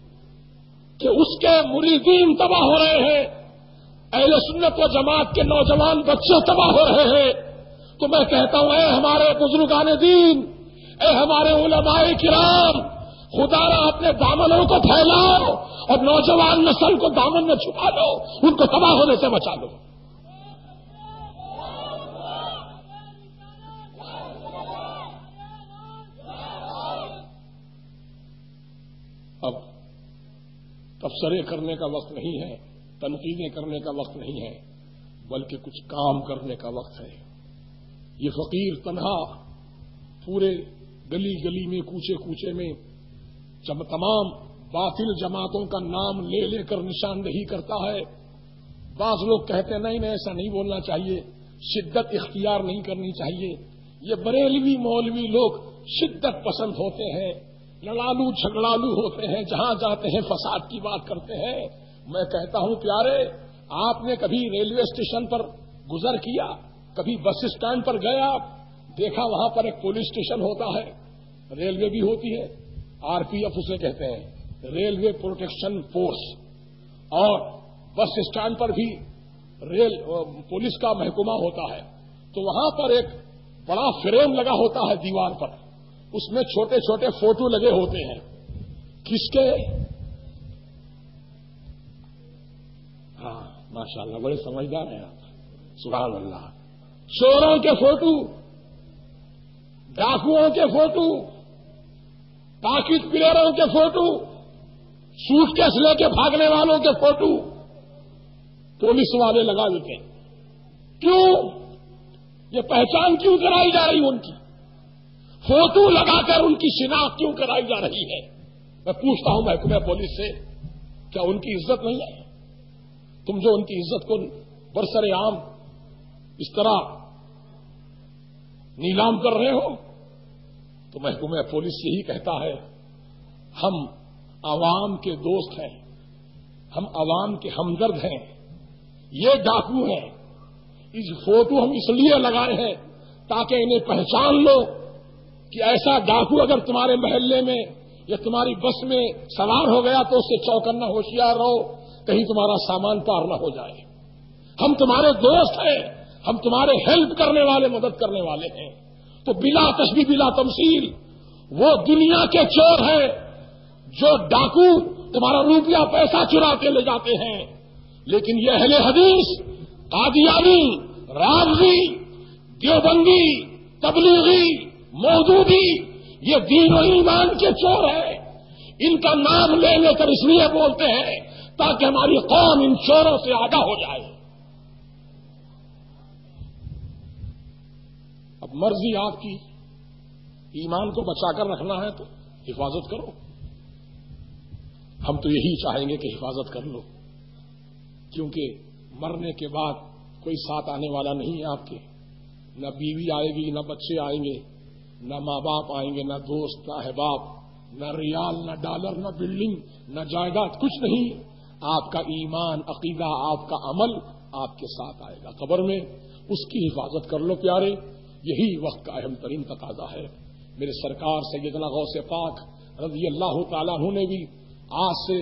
کہ اس کے مریدین تباہ ہو رہے ہیں، اہل سنت و جماعت کے نوجوان بچے تباہ ہو رہے ہیں، تو میں کہتا ہوں اے ہمارے بزرگان دین، اے ہمارے علماء کرام، خدا را اپنے دامنوں کو پھیلاؤ اور نوجوان نسل کو دامن میں چھپا لو، ان کو تباہ ہونے سے بچا لو۔ اب تبصرے کرنے کا وقت نہیں ہے، تنقیدیں کرنے کا وقت نہیں ہے، بلکہ کچھ کام کرنے کا وقت ہے۔ یہ فقیر تنہا پورے گلی گلی میں، کوچے کوچے میں جب تمام باطل جماعتوں کا نام لے لے کر نشاندہی کرتا ہے۔ بعض لوگ کہتے ہیں نہیں ایسا نہیں بولنا چاہیے، شدت اختیار نہیں کرنی چاہیے۔ یہ بریلوی مولوی لوگ شدت پسند ہوتے ہیں، لڑالو جھگڑالو ہوتے ہیں، جہاں جاتے ہیں فساد کی بات کرتے ہیں۔ میں کہتا ہوں پیارے، آپ نے کبھی ریلوے اسٹیشن پر گزر کیا، کبھی بس اسٹینڈ پر گیا، دیکھا وہاں پر ایک پولیس اسٹیشن ہوتا ہے، ریلوے بھی ہوتی ہے، آر پی ایف اسے کہتے ہیں، ریلوے پروٹیکشن فورس، اور بس اسٹینڈ پر بھی پولیس کا محکمہ ہوتا ہے۔ تو وہاں پر ایک بڑا فریم لگا ہوتا ہے دیوار پر، اس میں چھوٹے چھوٹے فوٹو لگے ہوتے ہیں، کس کے؟ ہاں ماشاءاللہ، بڑے سمجھدار ہیں آپ، سبحان اللہ۔ چوروں کے فوٹو، ڈاکوؤں کے فوٹو، پاکٹ پلیئروں کے فوٹو، سوٹ کیس لے کے بھاگنے والوں کے فوٹو پولیس والے لگا دیتے ہیں۔ کیوں؟ یہ پہچان کیوں کرائی جا رہی ان کی؟ فوٹو لگا کر ان کی شناخت کیوں کرائی جا رہی ہے؟ میں پوچھتا ہوں محکمہ پولیس سے، کیا ان کی عزت نہیں ہے؟ تم جو ان کی عزت کو برسر عام اس طرح نیلام کر رہے ہو، تو محکمہ پولیس یہی کہتا ہے، ہم عوام کے دوست ہیں، ہم عوام کے ہمدرد ہیں، یہ ڈاکو ہیں، اس فوٹو ہم اس لیے لگائے ہیں تاکہ انہیں پہچان لو کہ ایسا ڈاکو اگر تمہارے محلے میں یا تمہاری بس میں سوار ہو گیا تو اس سے چوکنا ہوشیار رہو، کہیں تمہارا سامان پار نہ ہو جائے۔ ہم تمہارے دوست ہیں، ہم تمہارے ہیلپ کرنے والے، مدد کرنے والے ہیں۔ تو بلا تشبیہ بلا تمثیل وہ دنیا کے چور ہیں جو ڈاکو تمہارا روپیہ پیسہ چرا کے لے جاتے ہیں، لیکن یہ اہل حدیث، قادیانی، رافضی، دیوبندی، تبلیغی، مودودی، یہ دین و ایمان کے چور ہیں۔ ان کا نام لے لے کر اس لیے بولتے ہیں تاکہ ہماری قوم ان چوروں سے آگاہ ہو جائے۔ اب مرضی آپ کی، ایمان کو بچا کر رکھنا ہے تو حفاظت کرو، ہم تو یہی چاہیں گے کہ حفاظت کر لو، کیونکہ مرنے کے بعد کوئی ساتھ آنے والا نہیں ہے آپ کے، نہ بیوی آئے گی، نہ بچے آئیں گے، نہ ماں باپ آئیں گے، نہ دوست، نہ احباب، نہ ریال، نہ ڈالر، نہ بلڈنگ، نہ جائیداد، کچھ نہیں۔ آپ کا ایمان، عقیدہ، آپ کا عمل آپ کے ساتھ آئے گا قبر میں، اس کی حفاظت کر لو پیارے، یہی وقت کا اہم ترین تقاضا ہے۔ میرے سرکار سیدنا غوث پاک رضی اللہ تعالیٰ عنہ نے بھی آج سے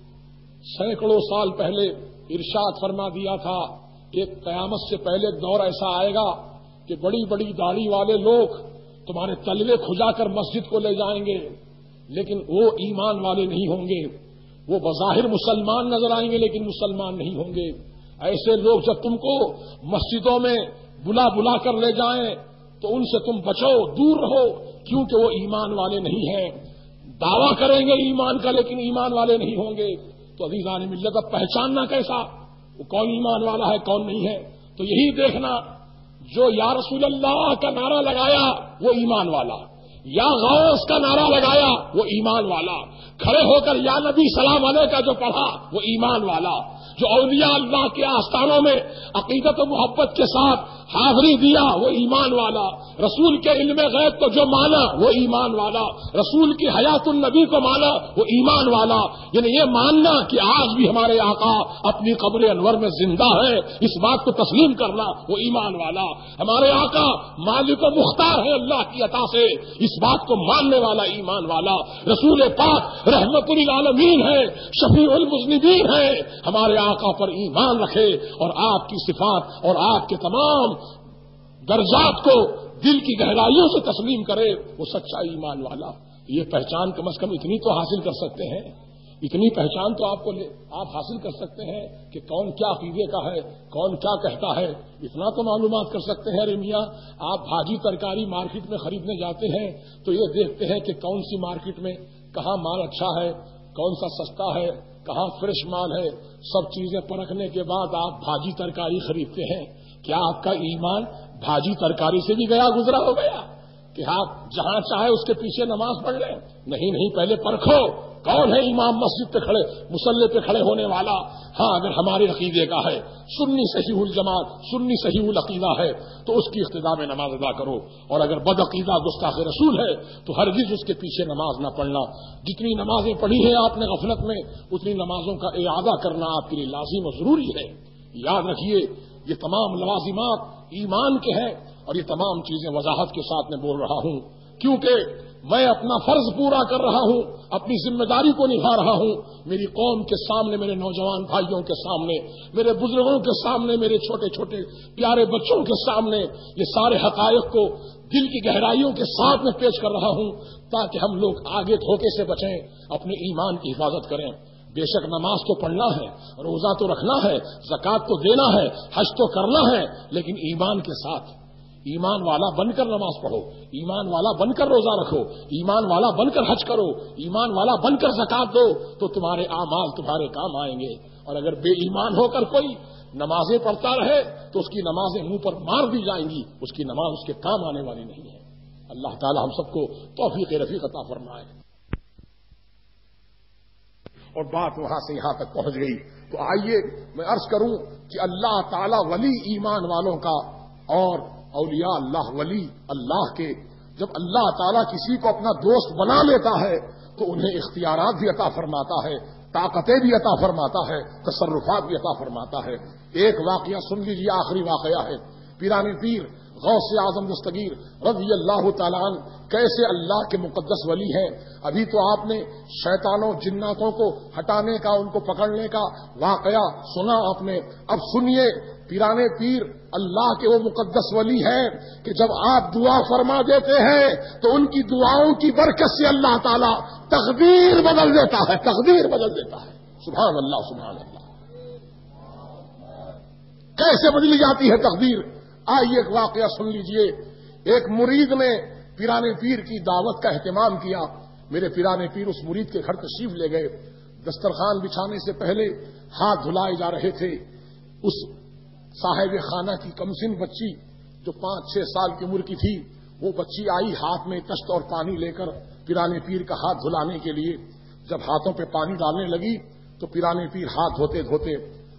سینکڑوں سال پہلے ارشاد فرما دیا تھا کہ قیامت سے پہلے دور ایسا آئے گا کہ بڑی بڑی داڑھی والے لوگ تمہارے تلوے کھجا کر مسجد کو لے جائیں گے، لیکن وہ ایمان والے نہیں ہوں گے، وہ بظاہر مسلمان نظر آئیں گے لیکن مسلمان نہیں ہوں گے۔ ایسے لوگ جب تم کو مسجدوں میں بلا بلا کر لے جائیں تو ان سے تم بچو، دور رہو، کیونکہ وہ ایمان والے نہیں ہیں، دعویٰ کریں گے ایمان کا لیکن ایمان والے نہیں ہوں گے۔ تو عزیزان ملت، اب پہچاننا کیسا وہ کون ایمان والا ہے کون نہیں ہے؟ تو یہی دیکھنا، جو یا رسول اللہ کا نعرہ لگایا وہ ایمان والا، یا غوث کا نعرہ لگایا وہ ایمان والا، کھڑے ہو کر یا نبی سلام علیہ کا جو پڑھا وہ ایمان والا، جو اولیاء اللہ کے آستانوں میں عقیدت و محبت کے ساتھ حاضری دیا وہ ایمان والا، رسول کے علم غیب کو جو مانا وہ ایمان والا، رسول کی حیات النبی کو مانا وہ ایمان والا۔ یعنی یہ ماننا کہ آج بھی ہمارے آقا اپنی قبر انور میں زندہ ہے، اس بات کو تسلیم کرنا وہ ایمان والا، ہمارے آقا مالک و مختار ہے اللہ کی عطا سے، اس بات کو ماننے والا ایمان والا، رسول پاک رحمت للعالمین ہے، شفیع المذنبین ہے، ہمارے آقا پر ایمان رکھے اور آپ کی صفات اور آپ کے تمام درجات کو دل کی گہرائیوں سے تسلیم کرے، وہ سچا ایمان والا۔ یہ پہچان کم از کم اتنی تو حاصل کر سکتے ہیں، اتنی پہچان تو آپ حاصل کر سکتے ہیں کہ کون کیا عقیدے کا ہے، کون کیا کہتا ہے، اتنا تو معلومات کر سکتے ہیں۔ ارے میاں، آپ بھاجی ترکاری مارکیٹ میں خریدنے جاتے ہیں تو یہ دیکھتے ہیں کہ کون سی مارکیٹ میں کہاں مال اچھا ہے، کون سا سستا ہے، کہاں فریش مال ہے، سب چیزیں پرکھنے کے بعد آپ بھاجی ترکاری خریدتے ہیں۔ کیا آپ کا ایمان بھاجی ترکاری سے بھی گیا گزرا ہو گیا کہ آپ جہاں چاہے اس کے پیچھے نماز پڑھ لیں؟ نہیں، پہلے پرکھو کون ہے امام مسجد پہ کھڑے، مصلی پہ کھڑے ہونے والا۔ ہاں، اگر ہمارے عقیدے کا ہے، سنی صحیح الجماعت، سنی صحیح العقیدہ ہے تو اس کی اقتداء میں نماز ادا کرو، اور اگر بد عقیدہ گستاخ رسول ہے تو ہرگز اس کے پیچھے نماز نہ پڑھنا۔ جتنی نمازیں پڑھی ہیں آپ نے غفلت میں، اتنی نمازوں کا اعادہ کرنا آپ کے لیے لازم و ضروری ہے۔ یاد رکھیے، یہ تمام لوازمات ایمان کے ہیں، اور یہ تمام چیزیں وضاحت کے ساتھ میں بول رہا ہوں کیونکہ میں اپنا فرض پورا کر رہا ہوں، اپنی ذمہ داری کو نبھا رہا ہوں، میری قوم کے سامنے، میرے نوجوان بھائیوں کے سامنے، میرے بزرگوں کے سامنے، میرے چھوٹے چھوٹے پیارے بچوں کے سامنے یہ سارے حقائق کو دل کی گہرائیوں کے ساتھ میں پیش کر رہا ہوں تاکہ ہم لوگ آگے دھوکے سے بچیں، اپنے ایمان کی حفاظت کریں۔ بے شک نماز تو پڑھنا ہے، روزہ تو رکھنا ہے، زکوٰۃ تو دینا ہے، حج تو کرنا ہے، لیکن ایمان کے ساتھ، ایمان والا بن کر نماز پڑھو، ایمان والا بن کر روزہ رکھو، ایمان والا بن کر حج کرو، ایمان والا بن کر زکوٰۃ دو، تو تمہارے اعمال تمہارے کام آئیں گے۔ اور اگر بے ایمان ہو کر کوئی نمازیں پڑھتا رہے تو اس کی نمازیں منہ پر مار دی جائیں گی، اس کی نماز اس کے کام آنے والی نہیں ہے۔ اللہ تعالی ہم سب کو توفیق رفیق عطا فرمائے۔ اور بات وہاں سے یہاں تک پہنچ گئی تو آئیے میں عرض کروں کہ اللہ تعالی ولی ایمان والوں کا، اور اولیاء اللہ ولی اللہ کے، جب اللہ تعالیٰ کسی کو اپنا دوست بنا لیتا ہے تو انہیں اختیارات بھی عطا فرماتا ہے، طاقتیں بھی عطا فرماتا ہے، تصرفات بھی عطا فرماتا ہے۔ ایک واقعہ سن لیجیے، آخری واقعہ ہے۔ پیرانی پیر غوث اعظم دستگیر رضی اللہ تعالیٰ عنہ کیسے اللہ کے مقدس ولی ہیں۔ ابھی تو آپ نے شیطانوں جناتوں کو ہٹانے کا، ان کو پکڑنے کا واقعہ سنا آپ نے، اب سنیے پیرانے پیر اللہ کے وہ مقدس ولی ہیں کہ جب آپ دعا فرما دیتے ہیں تو ان کی دعاؤں کی برکت سے اللہ تعالیٰ تقدیر بدل دیتا ہے، تقدیر بدل دیتا ہے۔ سبحان اللہ، سبحان اللہ، کیسے بدلی جاتی ہے تقدیر۔ آئیے ایک واقعہ سن لیجئے۔ ایک مرید نے پیرانے پیر کی دعوت کا اہتمام کیا، میرے پیرانے پیر اس مرید کے گھر تشریف لے گئے، دسترخوان بچھانے سے پہلے ہاتھ دھلائے جا رہے تھے۔ اس صاحب خانہ کی کمسن بچی جو 5-6 سال کی عمر کی تھی، وہ بچی آئی ہاتھ میں کشت اور پانی لے کر پیرانے پیر کا ہاتھ دھلانے کے لیے۔ جب ہاتھوں پہ پانی ڈالنے لگی تو پیرانے پیر ہاتھ دھوتے دھوتے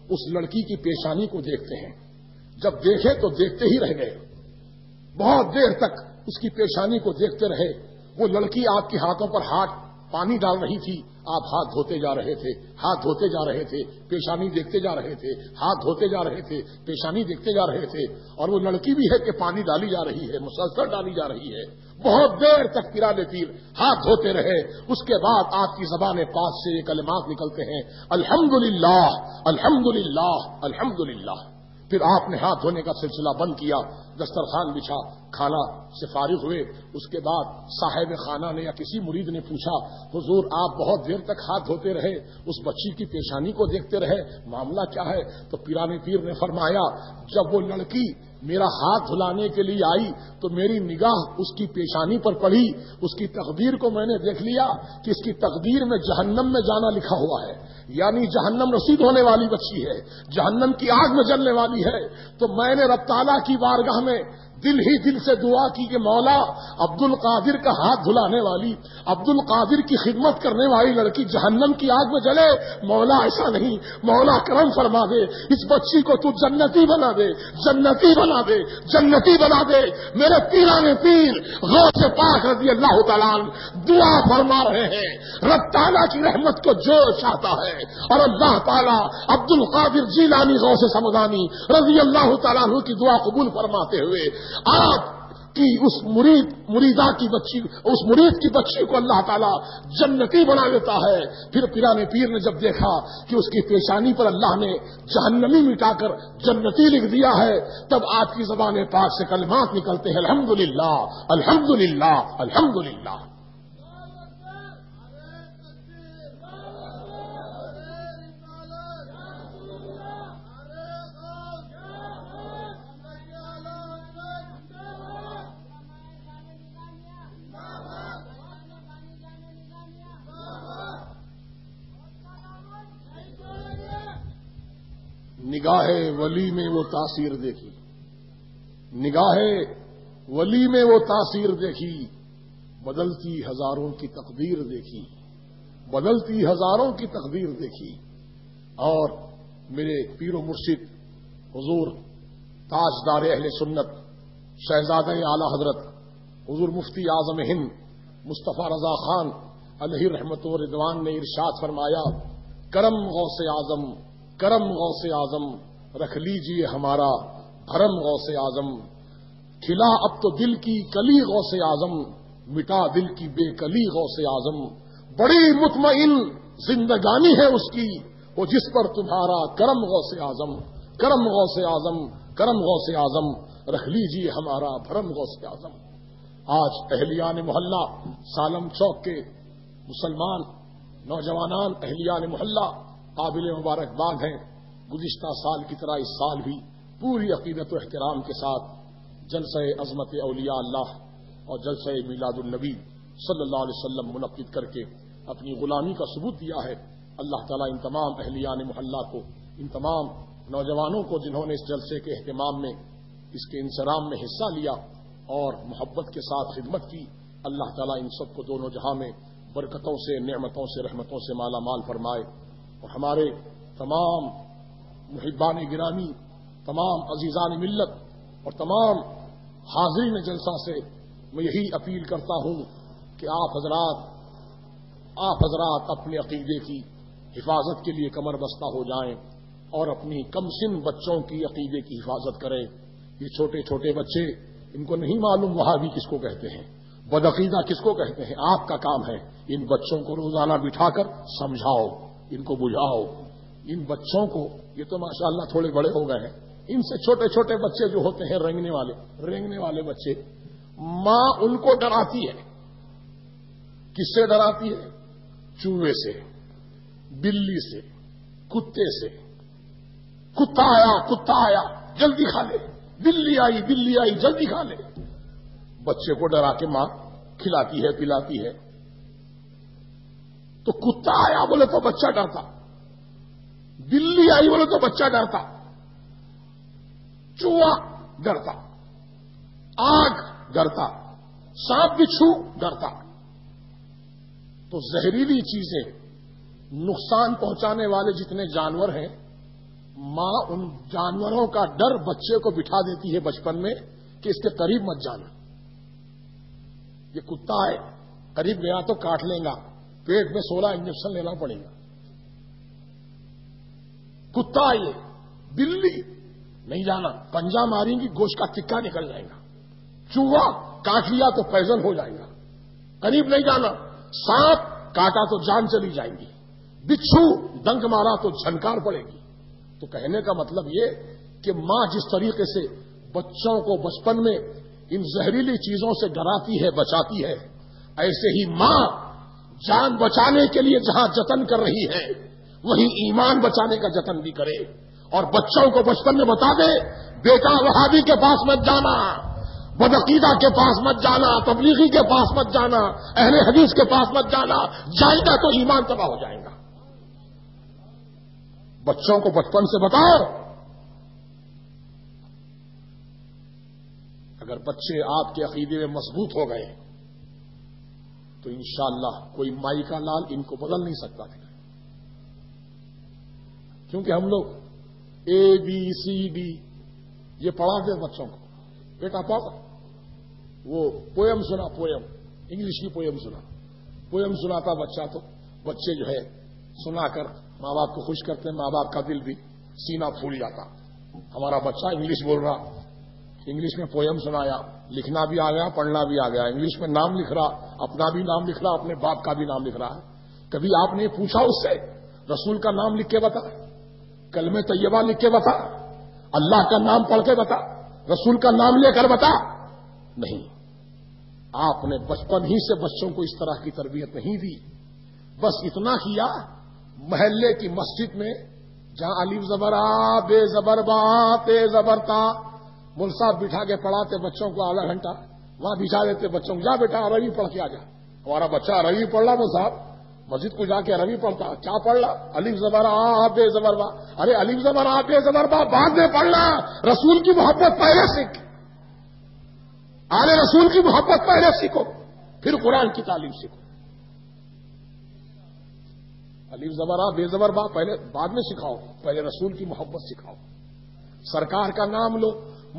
اس لڑکی کی پیشانی کو دیکھتے ہیں. جب دیکھے تو دیکھتے ہی رہ گئے. بہت دیر تک اس کی پیشانی کو دیکھتے رہے. وہ لڑکی آپ کے ہاتھوں پر ہاتھ پانی ڈال رہی تھی. آپ ہاتھ دھوتے جا رہے تھے, ہاتھ دھوتے جا رہے تھے, پیشانی دیکھتے جا رہے تھے, ہاتھ دھوتے جا رہے تھے, پیشانی دیکھتے جا رہے تھے. اور وہ لڑکی بھی ہے کہ پانی ڈالی جا رہی ہے, مسلسل ڈالی جا رہی ہے. بہت دیر تک پیرانے پیر ہاتھ دھوتے رہے. اس کے بعد آپ کی زبان پاک سے یہ کلمات نکلتے ہیں, الحمدللہ الحمدللہ الحمدللہ. پھر آپ نے ہاتھ دھونے کا سلسلہ بند کیا, دسترخوان بچھا, کھانا سے فارغ ہوئے. اس کے بعد صاحب خانہ نے یا کسی مرید نے پوچھا, حضور آپ بہت دیر تک ہاتھ دھوتے رہے, اس بچی کی پیشانی کو دیکھتے رہے, معاملہ کیا ہے؟ تو پیرانے پیر نے فرمایا, جب وہ لڑکی میرا ہاتھ دھلانے کے لیے آئی تو میری نگاہ اس کی پیشانی پر پڑی. اس کی تقدیر کو میں نے دیکھ لیا کہ اس کی تقدیر میں جہنم میں جانا لکھا ہوا ہے, یعنی جہنم رسید ہونے والی بچی ہے, جہنم کی آگ میں جلنے والی ہے. تو میں نے رب تعالیٰ کی بارگاہ میں دل ہی دل سے دعا کی کہ مولا, عبد القادر کا ہاتھ دھلانے والی, عبد القادر کی خدمت کرنے والی لڑکی جہنم کی آگ میں جلے. مولا ایسا نہیں, مولا کرم فرما دے, اس بچی کو تو جنتی بنا دے, جنتی بنا دے, جنتی بنا دے. میرے پیرانے پیر غوث پاک رضی اللہ تعالیٰ دعا فرما رہے ہیں. رب تعالیٰ کی رحمت کو جو چاہتا ہے, اور اللہ تعالیٰ عبد القادر جیلانی غوث سمدانی رضی اللہ تعالیٰ عنہ کی دعا قبول فرماتے ہوئے آپ کی اس مریدہ کی بچی, اس مرید کی بچی کو اللہ تعالیٰ جنتی بنا دیتا ہے. پھر پیرانے پیر نے جب دیکھا کہ اس کی پیشانی پر اللہ نے جہنمی مٹا کر جنتی لکھ دیا ہے, تب آپ کی زبان پاک سے کلمات نکلتے ہیں, الحمدللہ الحمدللہ الحمدللہ. نگاہ ولی میں وہ تاثیر دیکھی, نگاہ ولی میں وہ تاثیر دیکھی, بدلتی ہزاروں کی تقدیر دیکھی, بدلتی ہزاروں کی تقدیر دیکھی. اور میرے پیر و مرشد حضور تاجدار اہل سنت شہزادہ اعلی حضرت حضور مفتی اعظم ہند مصطفیٰ رضا خان علیہ رحمت و رضوان نے ارشاد فرمایا, کرم غوث اعظم, کرم غوث اعظم, رکھ لیجئے ہمارا بھرم غوث اعظم. کھلا اب تو دل کی کلی غوث اعظم, مٹا دل کی بے کلی غوث اعظم. بڑی مطمئن زندگانی ہے اس کی, وہ جس پر تمہارا کرم غوث اعظم, کرم غوث اعظم, کرم غوث اعظم. رکھ لیجئے ہمارا بھرم غوث اعظم. آج اہلیان محلہ سالم چوک کے مسلمان نوجوانان اہلیان محلہ قابل مبارکباد ہیں. گزشتہ سال کی طرح اس سال بھی پوری عقیدت و احترام کے ساتھ جلسہ عظمت اولیاء اللہ اور جلسہ میلاد النبی صلی اللہ علیہ وسلم منعقد کر کے اپنی غلامی کا ثبوت دیا ہے. اللہ تعالیٰ ان تمام اہلیان محلہ کو, ان تمام نوجوانوں کو جنہوں نے اس جلسے کے اہتمام میں, اس کے انصرام میں حصہ لیا اور محبت کے ساتھ خدمت کی, اللہ تعالیٰ ان سب کو دونوں جہاں میں برکتوں سے, نعمتوں سے, رحمتوں سے مالا مال فرمائے. اور ہمارے تمام محبان گرامی, تمام عزیزان ملت اور تمام حاضرین جلسہ سے میں یہی اپیل کرتا ہوں کہ آپ حضرات اپنے عقیدے کی حفاظت کے لیے کمر بستہ ہو جائیں اور اپنی کم سن بچوں کی عقیدے کی حفاظت کریں. یہ چھوٹے چھوٹے بچے, ان کو نہیں معلوم وہابی کس کو کہتے ہیں, بدعقیدہ کس کو کہتے ہیں. آپ کا کام ہے ان بچوں کو روزانہ بٹھا کر سمجھاؤ, ان کو بجھاؤ. ان بچوں کو, یہ تو ماشاءاللہ تھوڑے بڑے ہو گئے ہیں, ان سے چھوٹے چھوٹے بچے جو ہوتے ہیں رینگنے والے بچے, ماں ان کو ڈراتی ہے. کس سے ڈراتی ہے؟ چوہے سے, بلی سے, کتے سے. کتا آیا جلدی کھا لے, بلی آئی جلدی کھا لے. بچے کو ڈرا کے ماں کھلاتی ہے, پلاتی ہے. تو کتا آیا بولے تو بچہ ڈرتا, بلی آئی بولے تو بچہ ڈرتا, چوہا ڈرتا, آگ ڈرتا, سانپ بچھو ڈرتا. تو زہریلی چیزیں, نقصان پہنچانے والے جتنے جانور ہیں, ماں ان جانوروں کا ڈر بچے کو بٹھا دیتی ہے بچپن میں کہ اس کے قریب مت جانا. یہ کتا ہے، قریب گیا تو کاٹ لیں گا، پیٹ میں 16 انجیکشن لینا پڑے گا. کتا یہ، بلی نہیں جانا، پنجہ ماریں گی گوشت کا ٹکا نکل جائے گا. چوہا کاٹ لیا تو پوائزن ہو جائے گا، قریب نہیں جانا. سانپ کاٹا تو جان چلی جائے گی، بچھو ڈنک مارا تو جھنکار پڑے گی. تو کہنے کا مطلب یہ کہ ماں جس طریقے سے بچوں کو بچپن میں ان زہریلی چیزوں سے ڈراتی ہے، بچاتی ہے، ایسے ہی ماں جان بچانے کے لیے جہاں جتن کر رہی ہے وہیں ایمان بچانے کا جتن بھی کرے. اور بچوں کو بچپن میں بتا دے، بیٹا وہابی کے پاس مت جانا، بدعقیدہ کے پاس مت جانا، تبلیغی کے پاس مت جانا، اہل حدیث کے پاس مت جانا، جائے گا تو ایمان تباہ ہو جائے گا. بچوں کو بچپن سے بتاؤ. اگر بچے آپ کے عقیدے میں مضبوط ہو گئے تو انشاءاللہ کوئی مائی کا لال ان کو بدل نہیں سکتا. کیونکہ ہم لوگ ABCD یہ پڑھاتے بچوں کو. بیٹا پڑھ، وہ پوئم سنا، پوئم انگلش کی پوئم سنا، پوئم سناتا بچہ تو بچے جو ہے سنا کر ماں باپ کو خوش کرتے ہیں، ماں باپ کا دل بھی سینہ پھول جاتا. ہمارا بچہ انگلش بول رہا، انگلش میں پوئم سنایا، لکھنا بھی آ گیا، پڑھنا بھی آ گیا، انگلش میں نام لکھ رہا، اپنا بھی نام لکھ رہا، اپنے باپ کا بھی نام لکھ رہا ہے. کبھی آپ نے پوچھا اس سے رسول کا نام لکھ کے بتا، کلمہ طیبہ لکھ کے بتا، اللہ کا نام پڑھ کے بتا، رسول کا نام لے کر بتا؟ نہیں. آپ نے بچپن ہی سے بچوں کو اس طرح کی تربیت نہیں دی. بس اتنا کیا، محلے کی مسجد میں جہاں الف زبر آ، بے زبر با، تے زبر تا، مول صاحب بٹھا کے پڑھاتے بچوں کو آدھا گھنٹہ، وہاں بٹھا دیتے بچوں کو، جا بیٹا عربی پڑھ کے آ جا. ہمارا بچہ عربی پڑھ رہا، مول صاحب مسجد کو جا کے عربی پڑھتا. کیا پڑھ رہا؟ الف زبر آ، بے زبر با. ارے الف زبر آ، بے زبر با بعد میں پڑھنا، رسول کی محبت پہلے سیکھ، آل رسول کی محبت پہلے سیکھو، پھر قرآن کی تعلیم سیکھو. الف زبر آ، بے زبر با پہلے بعد میں سکھاؤ، پہلے رسول کی محبت سکھاؤ. سرکار کا نام لو،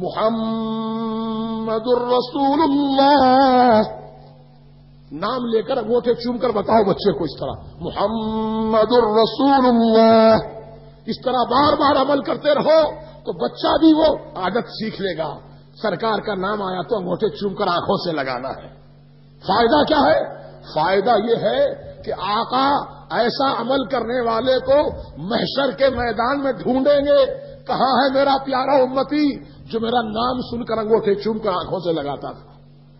محمد الرسول اللہ، نام لے کر انگوٹھے چوم کر بتاؤ بچے کو اس طرح، محمد الرسول اللہ. اس طرح بار بار عمل کرتے رہو تو بچہ بھی وہ عادت سیکھ لے گا. سرکار کا نام آیا تو انگوٹھے چوم کر آنکھوں سے لگانا ہے. فائدہ کیا ہے؟ فائدہ یہ ہے کہ آقا ایسا عمل کرنے والے کو محشر کے میدان میں ڈھونڈیں گے. کہاں ہے میرا پیارا امتی جو میرا نام سن کر انگوٹھے چوم کر آنکھوں سے لگاتا تھا؟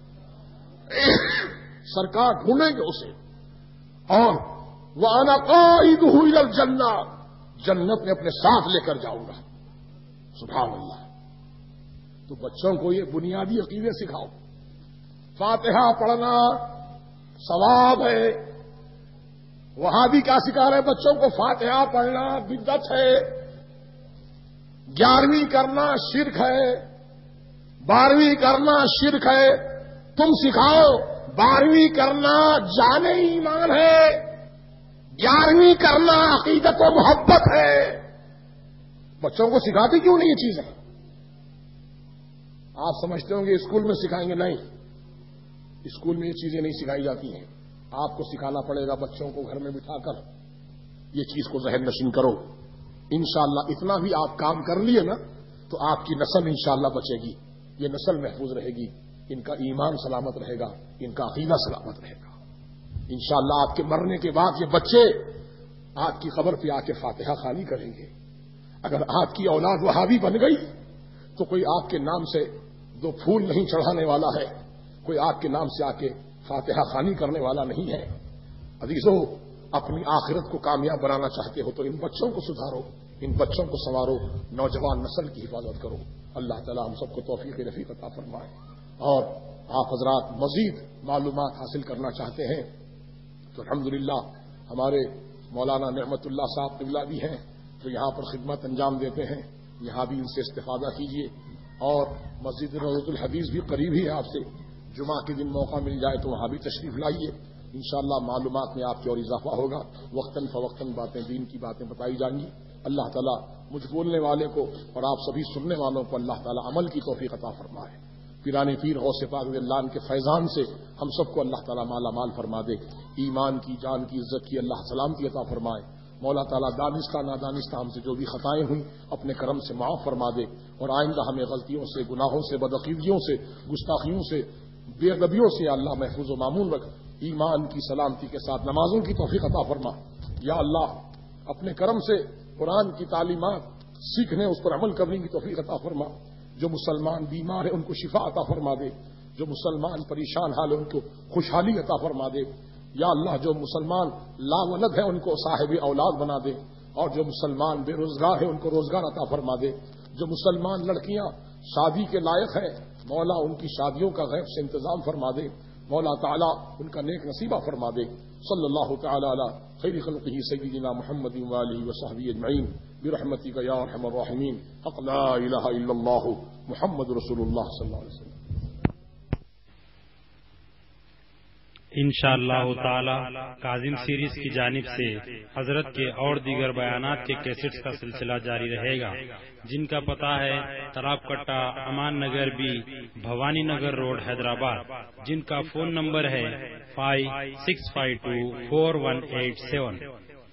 سرکار ڈھونڈیں گے اسے. اور وَأَنَا قَائِدُهُ إِلَى الْجَنَّةِ، جنت میں اپنے ساتھ لے کر جاؤں گا. سبحان اللہ. تو بچوں کو یہ بنیادی عقیدے سکھاؤ. فاتحہ پڑھنا ثواب ہے. وہاں بھی کیا سکھا رہے بچوں کو؟ فاتحہ پڑھنا بدعت ہے. 11ویں کرنا شرک ہے، 12ویں کرنا شرک ہے. تم سکھاؤ 12ویں کرنا جان ایمان ہے، 11ویں کرنا عقیدت و محبت ہے. بچوں کو سکھاتی کیوں نہیں یہ چیزیں؟ آپ سمجھتے ہوں گے اسکول میں سکھائیں گے، نہیں، اسکول میں یہ چیزیں نہیں سکھائی جاتی ہیں. آپ کو سکھانا پڑے گا بچوں کو گھر میں بٹھا کر یہ چیز کو ذہن نشین کرو. انشاءاللہ اتنا بھی آپ کام کر لیے نا تو آپ کی نسل انشاءاللہ بچے گی، یہ نسل محفوظ رہے گی، ان کا ایمان سلامت رہے گا، ان کا عقیدہ سلامت رہے گا. انشاءاللہ آپ کے مرنے کے بعد یہ بچے آپ کی قبر پہ آ کے فاتحہ خوانی کریں گے. اگر آپ کی اولاد وہابی بن گئی تو کوئی آپ کے نام سے 2 پھول نہیں چڑھانے والا ہے، کوئی آپ کے نام سے آ کے فاتحہ خوانی کرنے والا نہیں ہے. عزیزو، اپنی آخرت کو کامیاب بنانا چاہتے ہو تو ان بچوں کو سدھارو، ان بچوں کو سنوارو، نوجوان نسل کی حفاظت کرو. اللہ تعالی ہم سب کو توفیق رفیق عطا فرمائے. اور آپ حضرات مزید معلومات حاصل کرنا چاہتے ہیں تو الحمدللہ ہمارے مولانا نعمت اللہ صاحب قبلہ بھی ہیں جو یہاں پر خدمت انجام دیتے ہیں، یہاں بھی ان سے استفادہ کیجیے. اور مسجد روضۃ الحدیث بھی قریب ہی ہے آپ سے، جمعہ کے دن موقع مل جائے تو وہاں بھی تشریف لائیے. انشاءاللہ معلومات میں آپ کی اور اضافہ ہوگا. وقتاً فوقتاً باتیں دین کی باتیں بتائی جائیں گی. اللہ تعالیٰ مجھ بولنے والے کو اور آپ سبھی سننے والوں کو اللہ تعالیٰ عمل کی توفیق عطا فرمائے. پیران پیر غوث پاک رضی اللہ عنہ کے فیضان سے ہم سب کو اللہ تعالیٰ مالا مال فرما دے. ایمان کی، جان کی، عزت کی اللہ سلامتی عطا فرمائے. مولا تعالیٰ دانستہ نادانستہ ہم سے جو بھی خطائیں ہوئیں اپنے کرم سے معاف فرما دے، اور آئندہ ہمیں غلطیوں سے، گناہوں سے، بدعقیدگیوں سے، گستاخیوں سے، بے ادبیوں سے یا اللہ محفوظ و معمون رکھ. ایمان کی سلامتی کے ساتھ نمازوں کی توفیق عطا فرما. یا اللہ اپنے کرم سے قرآن کی تعلیمات سیکھنے، اس پر عمل کرنے کی توفیق عطا فرما. جو مسلمان بیمار ہیں ان کو شفا عطا فرما دے، جو مسلمان پریشان حال ہیں ان کو خوشحالی عطا فرما دے. یا اللہ جو مسلمان لا ولد ہے ان کو صاحب اولاد بنا دے، اور جو مسلمان بے روزگار ہے ان کو روزگار عطا فرما دے. جو مسلمان لڑکیاں شادی کے لائق ہیں مولا ان کی شادیوں کا غیب سے انتظام فرما دے. مولا تعالیٰ ان کا نیک نصیبہ فرما دے. صلی اللہ تعالی علی خیر خلقہ سیدنا محمد وآلہ وصحبہ اجمعین برحمتک یا ارحم الراحمین. حق لا الہ الا اللہ محمد رسول اللہ صلی اللہ علیہ وسلم. انشاءاللہ تعالی کاظم سیریز کی جانب سے حضرت کے اور دیگر بیانات کے کیسٹس کا سلسلہ جاری رہے گا، جن کا پتہ ہے تراب کٹا، امان نگر بی، بھوانی نگر روڈ، حیدرآباد، جن کا فون نمبر ہے 56524187.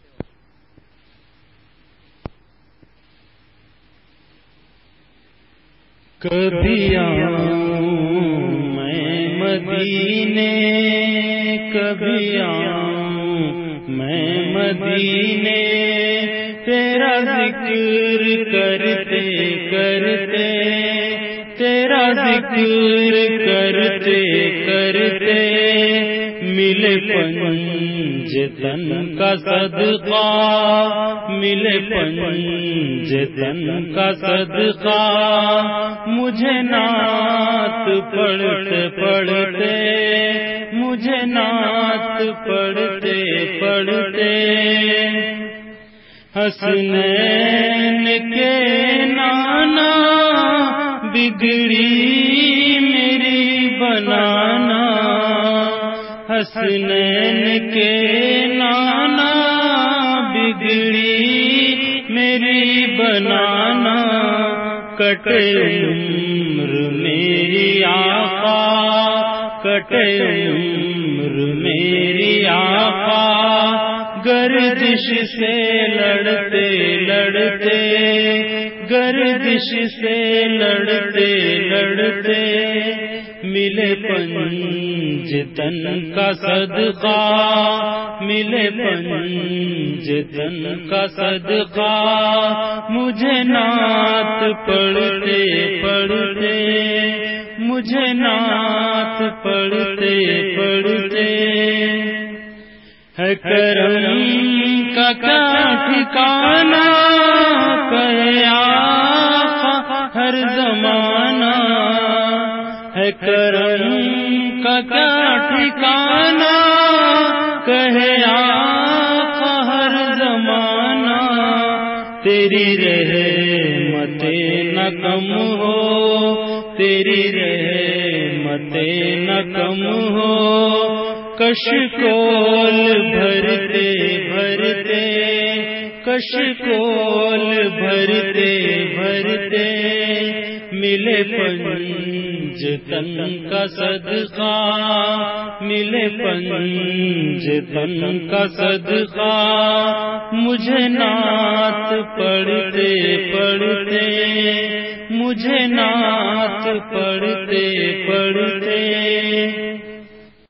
کبھی آؤں میں مدینے، کبھی آؤں میں مدینے، تیرا ذکر کرتے کرتے، تیرا ذکر کرتے کرتے، ملے پنج تن کا صدقہ، ملے پنج تن کا صدقہ، مجھے نعت پڑھتے پڑھتے، مجھے نعت پڑھتے پڑھتے، حسنین کے نانا بگڑی میری بنانا، حسنین کے نانا بگڑی میری بنانا، کٹے عمر میری آقا، کٹے عمر میری آقا، گردش سے لڑتے لڑتے، گردش سے لڑتے لڑتے، ملے پنج تن کا صدقہ، ملے پنج تن کا صدقہ، مجھے نعت پڑھتے پڑھتے، مجھے نعت پڑھتے پڑھتے، ہے کرم کا کیا ٹھکانہ، کہے آقا ہر زمانہ، ہے کرم کا کیا ٹھکانہ، کہے آقا ہر زمانہ، تیری رحمتیں نہ کم ہو، تیری رحمتیں نہ کم ہو، کشکول بھرتے بھرتے، کشکول بھرتے بھرتے، ملے پنج تن کا صدقہ، ملے پنج تن کا صدقہ، مجھے نعت پڑھتے پڑھتے، مجھے نعت پڑھتے پڑھتے،